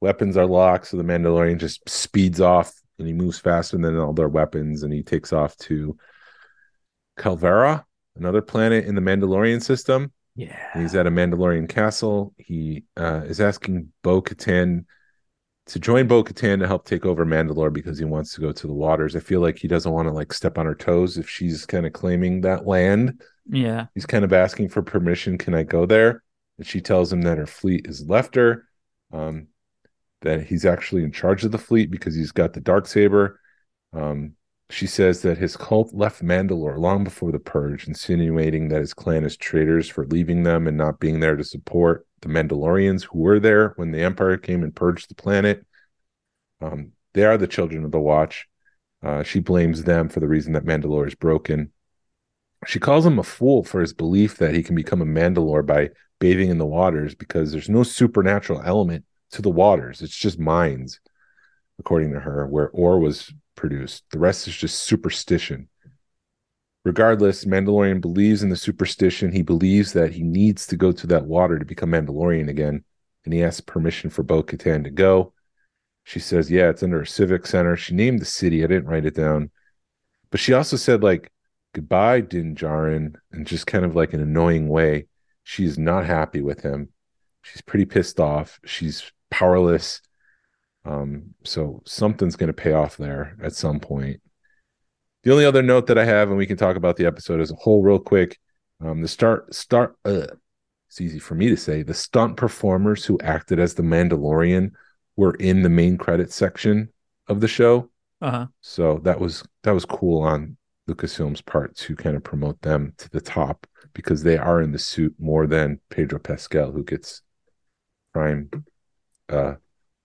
weapons are locked, so the Mandalorian just speeds off and he moves faster than all their weapons, and he takes off to Calvera, another planet in the Mandalorian system. Yeah. He's at a Mandalorian castle. He uh, is asking Bo-Katan to join Bo-Katan to help take over Mandalore because he wants to go to the waters. I feel like he doesn't want to like step on her toes if she's kind of claiming that land. Yeah. He's kind of asking for permission. Can I go there? And she tells him that her fleet has left her, um, that he's actually in charge of the fleet because he's got the Darksaber. Um, she says that his cult left Mandalore long before the Purge, insinuating that his clan is traitors for leaving them and not being there to support the Mandalorians who were there when the Empire came and purged the planet. Um, they are the children of the Watch. Uh, she blames them for the reason that Mandalore is broken. She calls him a fool for his belief that he can become a Mandalore by bathing in the waters because there's no supernatural element to the waters. It's just mines, according to her, where ore was produced. The rest is just superstition. Regardless, Mandalorian believes in the superstition. He believes that he needs to go to that water to become Mandalorian again, and he asks permission for Bo-Katan to go. She says, yeah, it's under a civic center. She named the city. I didn't write it down. But she also said, like, goodbye, Din Djarin, in just kind of like an annoying way. She's not happy with him. She's pretty pissed off. She's powerless. Um, so something's going to pay off there at some point. The only other note that I have, and we can talk about the episode as a whole real quick, um, the start, start, uh, it's easy for me to say, the stunt performers who acted as the Mandalorian were in the main credits section of the show. Uh-huh. So that was, that was cool on Lucasfilm's part to kind of promote them to the top because they are in the suit more than Pedro Pascal, who gets prime, uh,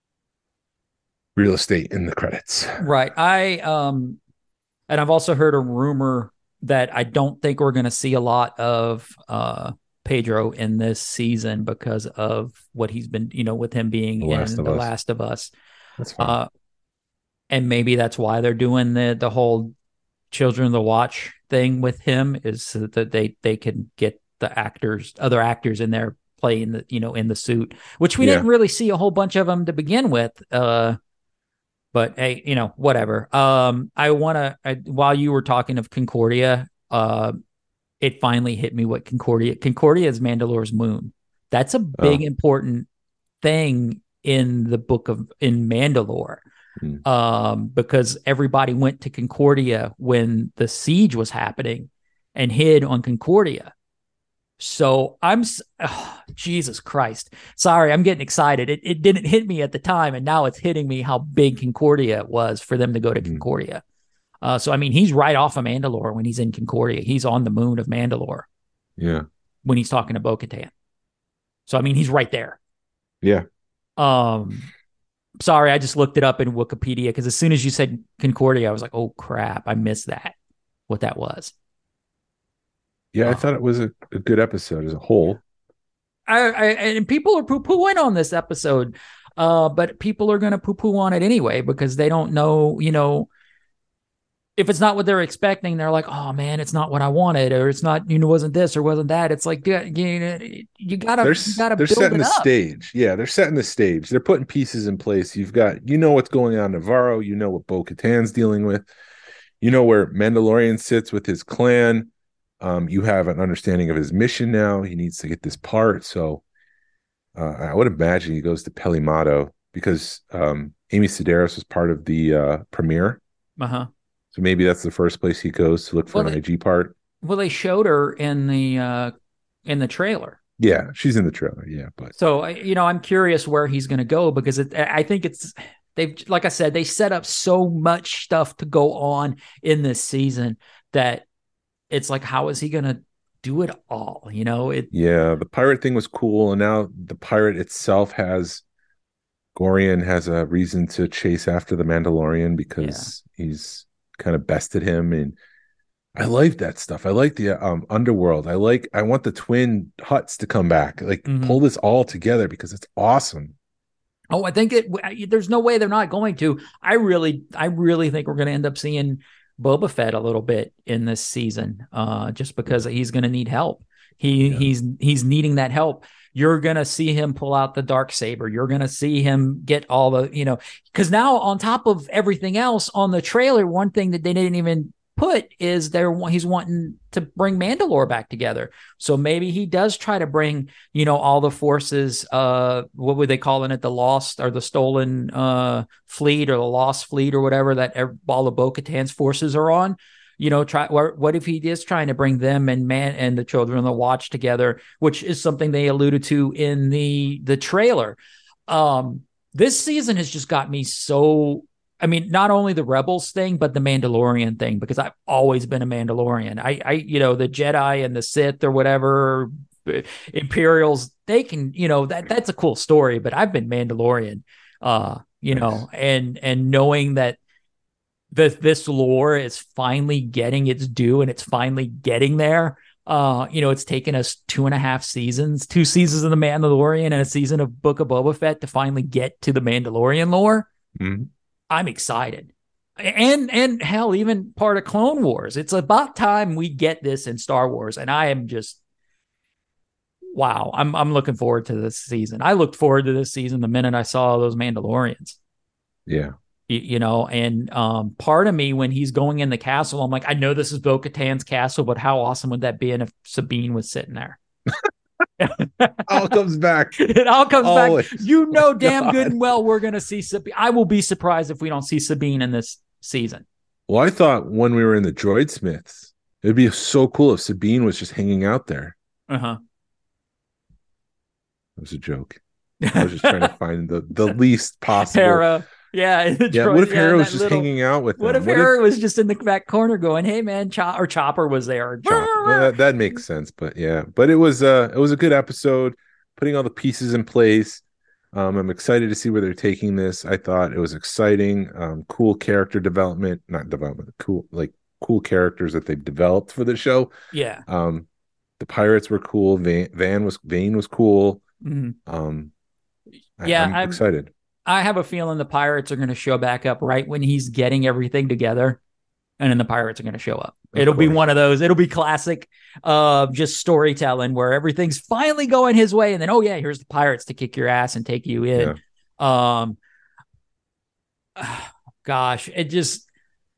real estate in the credits. Right. I um and I've also heard a rumor that I don't think we're going to see a lot of uh Pedro in this season because of what he's been, you know, with him being The Last in of The Us. Last of Us. That's fine. Uh and maybe that's why they're doing the the whole Children of the Watch thing with him, is so that they they can get the actors, other actors in there playing the, you know, in the suit, which we Yeah. didn't really see a whole bunch of them to begin with. Uh But hey, you know, whatever. Um, I want to, while you were talking of Concordia, uh, it finally hit me what Concordia, Concordia is Mandalore's moon. That's a big, Oh. important thing in the book of, in Mandalore. Hmm. Um, because everybody went to Concordia when the siege was happening and hid on Concordia. So I'm, oh, Jesus Christ. Sorry, I'm getting excited. It it didn't hit me at the time, and now it's hitting me how big Concordia was for them to go to Mm-hmm. Concordia. Uh, so, I mean, he's right off of Mandalore when he's in Concordia. He's on the moon of Mandalore Yeah. when he's talking to Bo-Katan. So, I mean, he's right there. Yeah. Um, sorry, I just looked it up in Wikipedia because as soon as you said Concordia, I was like, oh, crap, I missed that, what that was. Yeah, I Oh. thought it was a, a good episode as a whole. I, I and people are poo-pooing on this episode, uh, but people are going to poo-poo on it anyway because they don't know, you know, if it's not what they're expecting, they're like, oh man, it's not what I wanted, or it's not, you know, wasn't this or wasn't that. It's like, you, you, you gotta, They're, you gotta they're build setting it the up. stage. Yeah, they're setting the stage. They're putting pieces in place. You've got, you know what's going on in Navarro. You know what Bo-Katan's dealing with. You know where Mandalorian sits with his clan. Um, you have an understanding of his mission now. He needs to get this part. So uh, I would imagine he goes to Pelimato because um, Amy Sedaris was part of the uh, premiere. Uh-huh. So maybe that's the first place he goes to look for Well, an they- I G part. Well, they showed her in the, uh, in the trailer. Yeah, she's in the trailer. Yeah, but So, I- you know, I'm curious where he's going to go because it, I think it's, they've, like I said, they set up so much stuff to go on in this season that it's like, how is he going to do it all? You know, it, yeah, the pirate thing was cool, and now the pirate itself has Gorian has a reason to chase after the Mandalorian because he's kind of bested him, and I like that stuff. I like the um, underworld. I like. I want the twin huts to come back. Like Mhm. pull this all together because it's awesome. oh, I think it, there's no way they're not going to. I really, I really think we're going to end up seeing Boba Fett a little bit in this season, uh, just because he's going to need help. He Yeah. he's he's needing that help. you're going to see him pull out the dark saber. You're going to see him get all the, you know, because now on top of everything else on the trailer, one thing that they didn't even put is there he's wanting to bring Mandalore back together. So maybe he does try to bring, you know, all the forces, uh, what were they calling it? The lost or the stolen uh, fleet or the lost fleet or whatever that all the Bo-Katan's forces are on. You know, try what if he is trying to bring them and man and the Children of the Watch together, which is something they alluded to in the the trailer. Um, this season has just got me so. I mean, not only the Rebels thing, but the Mandalorian thing, because I've always been a Mandalorian. I, I, you know, the Jedi and the Sith or whatever Imperials, they can, you know, that that's a cool story. But I've been Mandalorian, uh, you know, and and knowing that. This this lore is finally getting its due and it's finally getting there. Uh, you know, it's taken us two and a half seasons, two seasons of The Mandalorian and a season of Book of Boba Fett to finally get to the Mandalorian lore. Mm-hmm. I'm excited. And, and hell, even part of Clone Wars. It's about time we get this in Star Wars. And I am just, wow, I'm, I'm looking forward to this season. I looked forward to this season the minute I saw those Mandalorians. Yeah. You know, and um, part of me, when he's going in the castle, I'm like, I know this is Bo-Katan's castle, but how awesome would that be if Sabine was sitting there? all comes back. It all comes Always. back. You know damn God. good and well we're going to see Sabine. I will be surprised if we don't see Sabine in this season. Well, I thought when we were in the Droid Smiths, it'd be so cool if Sabine was just hanging out there. Uh-huh. It was a joke. I was just trying to find the, the least possible. Hera. Yeah, yeah. Droid, What if yeah, Hera was just little, hanging out with them? What if what Hera if, was just in the back corner going, "Hey, man," Chop or Chopper was there? Chopper, that, that makes sense, but yeah, but it was uh it was a good episode, putting all the pieces in place. Um, I'm excited to see where they're taking this. I thought it was exciting, um, cool character development, not development, cool like cool characters that they've developed for the show. Yeah. Um, the pirates were cool. Van, Van was Vane was cool. Mm-hmm. Um, I, yeah, I'm, I'm excited. I have a feeling the pirates are going to show back up right when he's getting everything together, and then the pirates are going to show up. Of it'll course. be one of those. It'll be classic, uh, just storytelling where everything's finally going his way, and then oh yeah, here's the pirates to kick your ass and take you in. Yeah. Um, gosh, it just,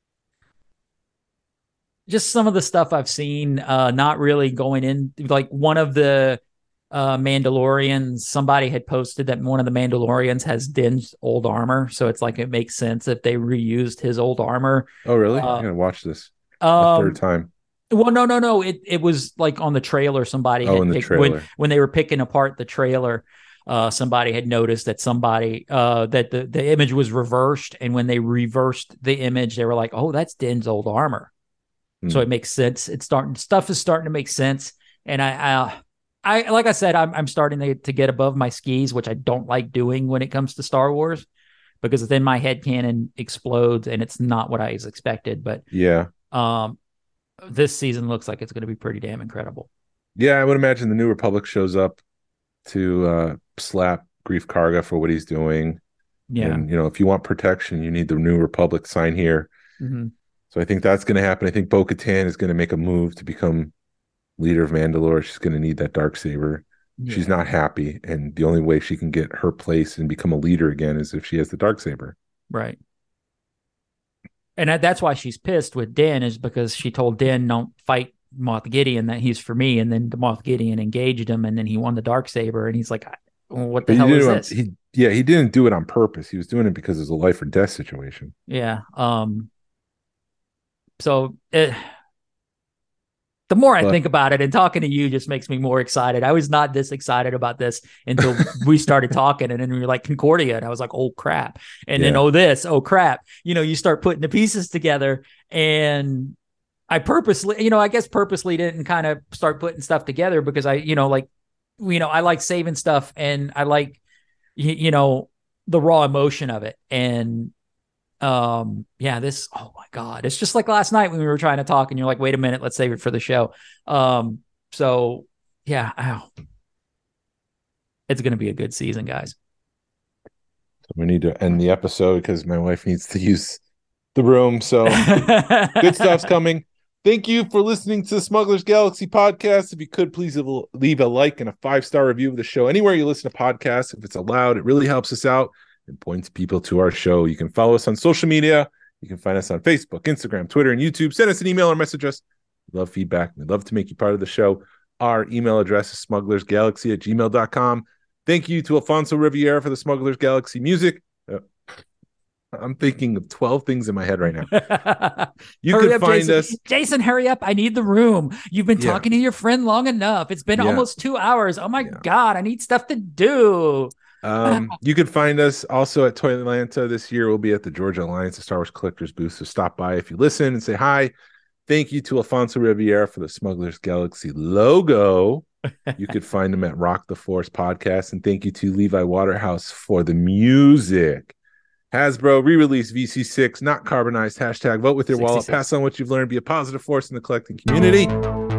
just some of the stuff I've seen, uh, not really going in. Like one of the. Uh, Mandalorians, somebody had posted that one of the Mandalorians has Din's old armor, so it's like it makes sense if they reused his old armor. Oh, really? Uh, I'm gonna watch this um, a third time. Well, no, no, no. It it was like on the trailer. Somebody oh, had in the picked, trailer when when they were picking apart the trailer. Uh, somebody had noticed that somebody uh, that the the image was reversed, and when they reversed the image, they were like, "Oh, that's Din's old armor." Hmm. So it makes sense. It's starting stuff is starting to make sense, and I. I I like I said, I'm I'm starting to, to get above my skis, which I don't like doing when it comes to Star Wars, because then my headcanon explodes and it's not what I was expected. But yeah, um, this season looks like it's going to be pretty damn incredible. Yeah, I would imagine the New Republic shows up to uh, slap Grief Karga for what he's doing. Yeah, and you know, if you want protection, you need the New Republic sign here. Mm-hmm. So I think that's going to happen. I think Bo-Katan is going to make a move to become leader of Mandalore. She's going to need that dark saber. Yeah. She's not happy, and the only way she can get her place and become a leader again is if she has the dark saber. Right. And that's why she's pissed with Din, is because she told Din, "Don't fight Moff Gideon, that he's for me." And then Moff Gideon engaged him, and then he won the dark saber, and he's like, "What the but hell is on, this?" He, yeah, he didn't do it on purpose. He was doing it because it was a life or death situation. Yeah. Um. So it. The more I but, think about it, and talking to you just makes me more excited. I was not this excited about this until we started talking, and then we were like Concordia, and I was like, oh crap. And yeah. then, oh, this, oh crap. You know, you start putting the pieces together, and I purposely, you know, I guess purposely didn't kind of start putting stuff together because I, you know, like, you know, I like saving stuff, and I like, you, you know, the raw emotion of it. And Um, yeah, this, oh my God, it's just like last night when we were trying to talk and you're like, wait a minute, let's save it for the show. Um, so yeah, ow. It's going to be a good season, guys. So we need to end the episode because my wife needs to use the room. So good stuff's coming. Thank you for listening to the Smugglers Galaxy podcast. If you could, please leave a like and a five-star review of the show anywhere you listen to podcasts. If it's allowed, it really helps us out and points people to our show. You can follow us on social media. You can find us on Facebook, Instagram, Twitter, and YouTube. Send us an email or message us. We love feedback. We'd love to make you part of the show. Our email address is smugglersgalaxy at gmail dot com. Thank you to Alfonso Riviera for the Smugglers Galaxy music. Uh, I'm thinking of twelve things in my head right now. You hurry can up, find Jason. us. Jason, hurry up. I need the room. You've been Yeah. talking to your friend long enough. It's been Yeah. almost two hours. Oh, my Yeah. God. I need stuff to do. Um, you can find us also at Toy Atlanta this year. We'll be at the Georgia Alliance of Star Wars Collectors booth. So stop by if you listen and say hi. Thank you to Alfonso Riviera for the Smugglers Galaxy logo. You could find him at Rock the Force podcast. And thank you to Levi Waterhouse for the music. Hasbro re-release V C six, not carbonized. Hashtag vote with your wallet. sixty-six. Pass on what you've learned. Be a positive force in the collecting community.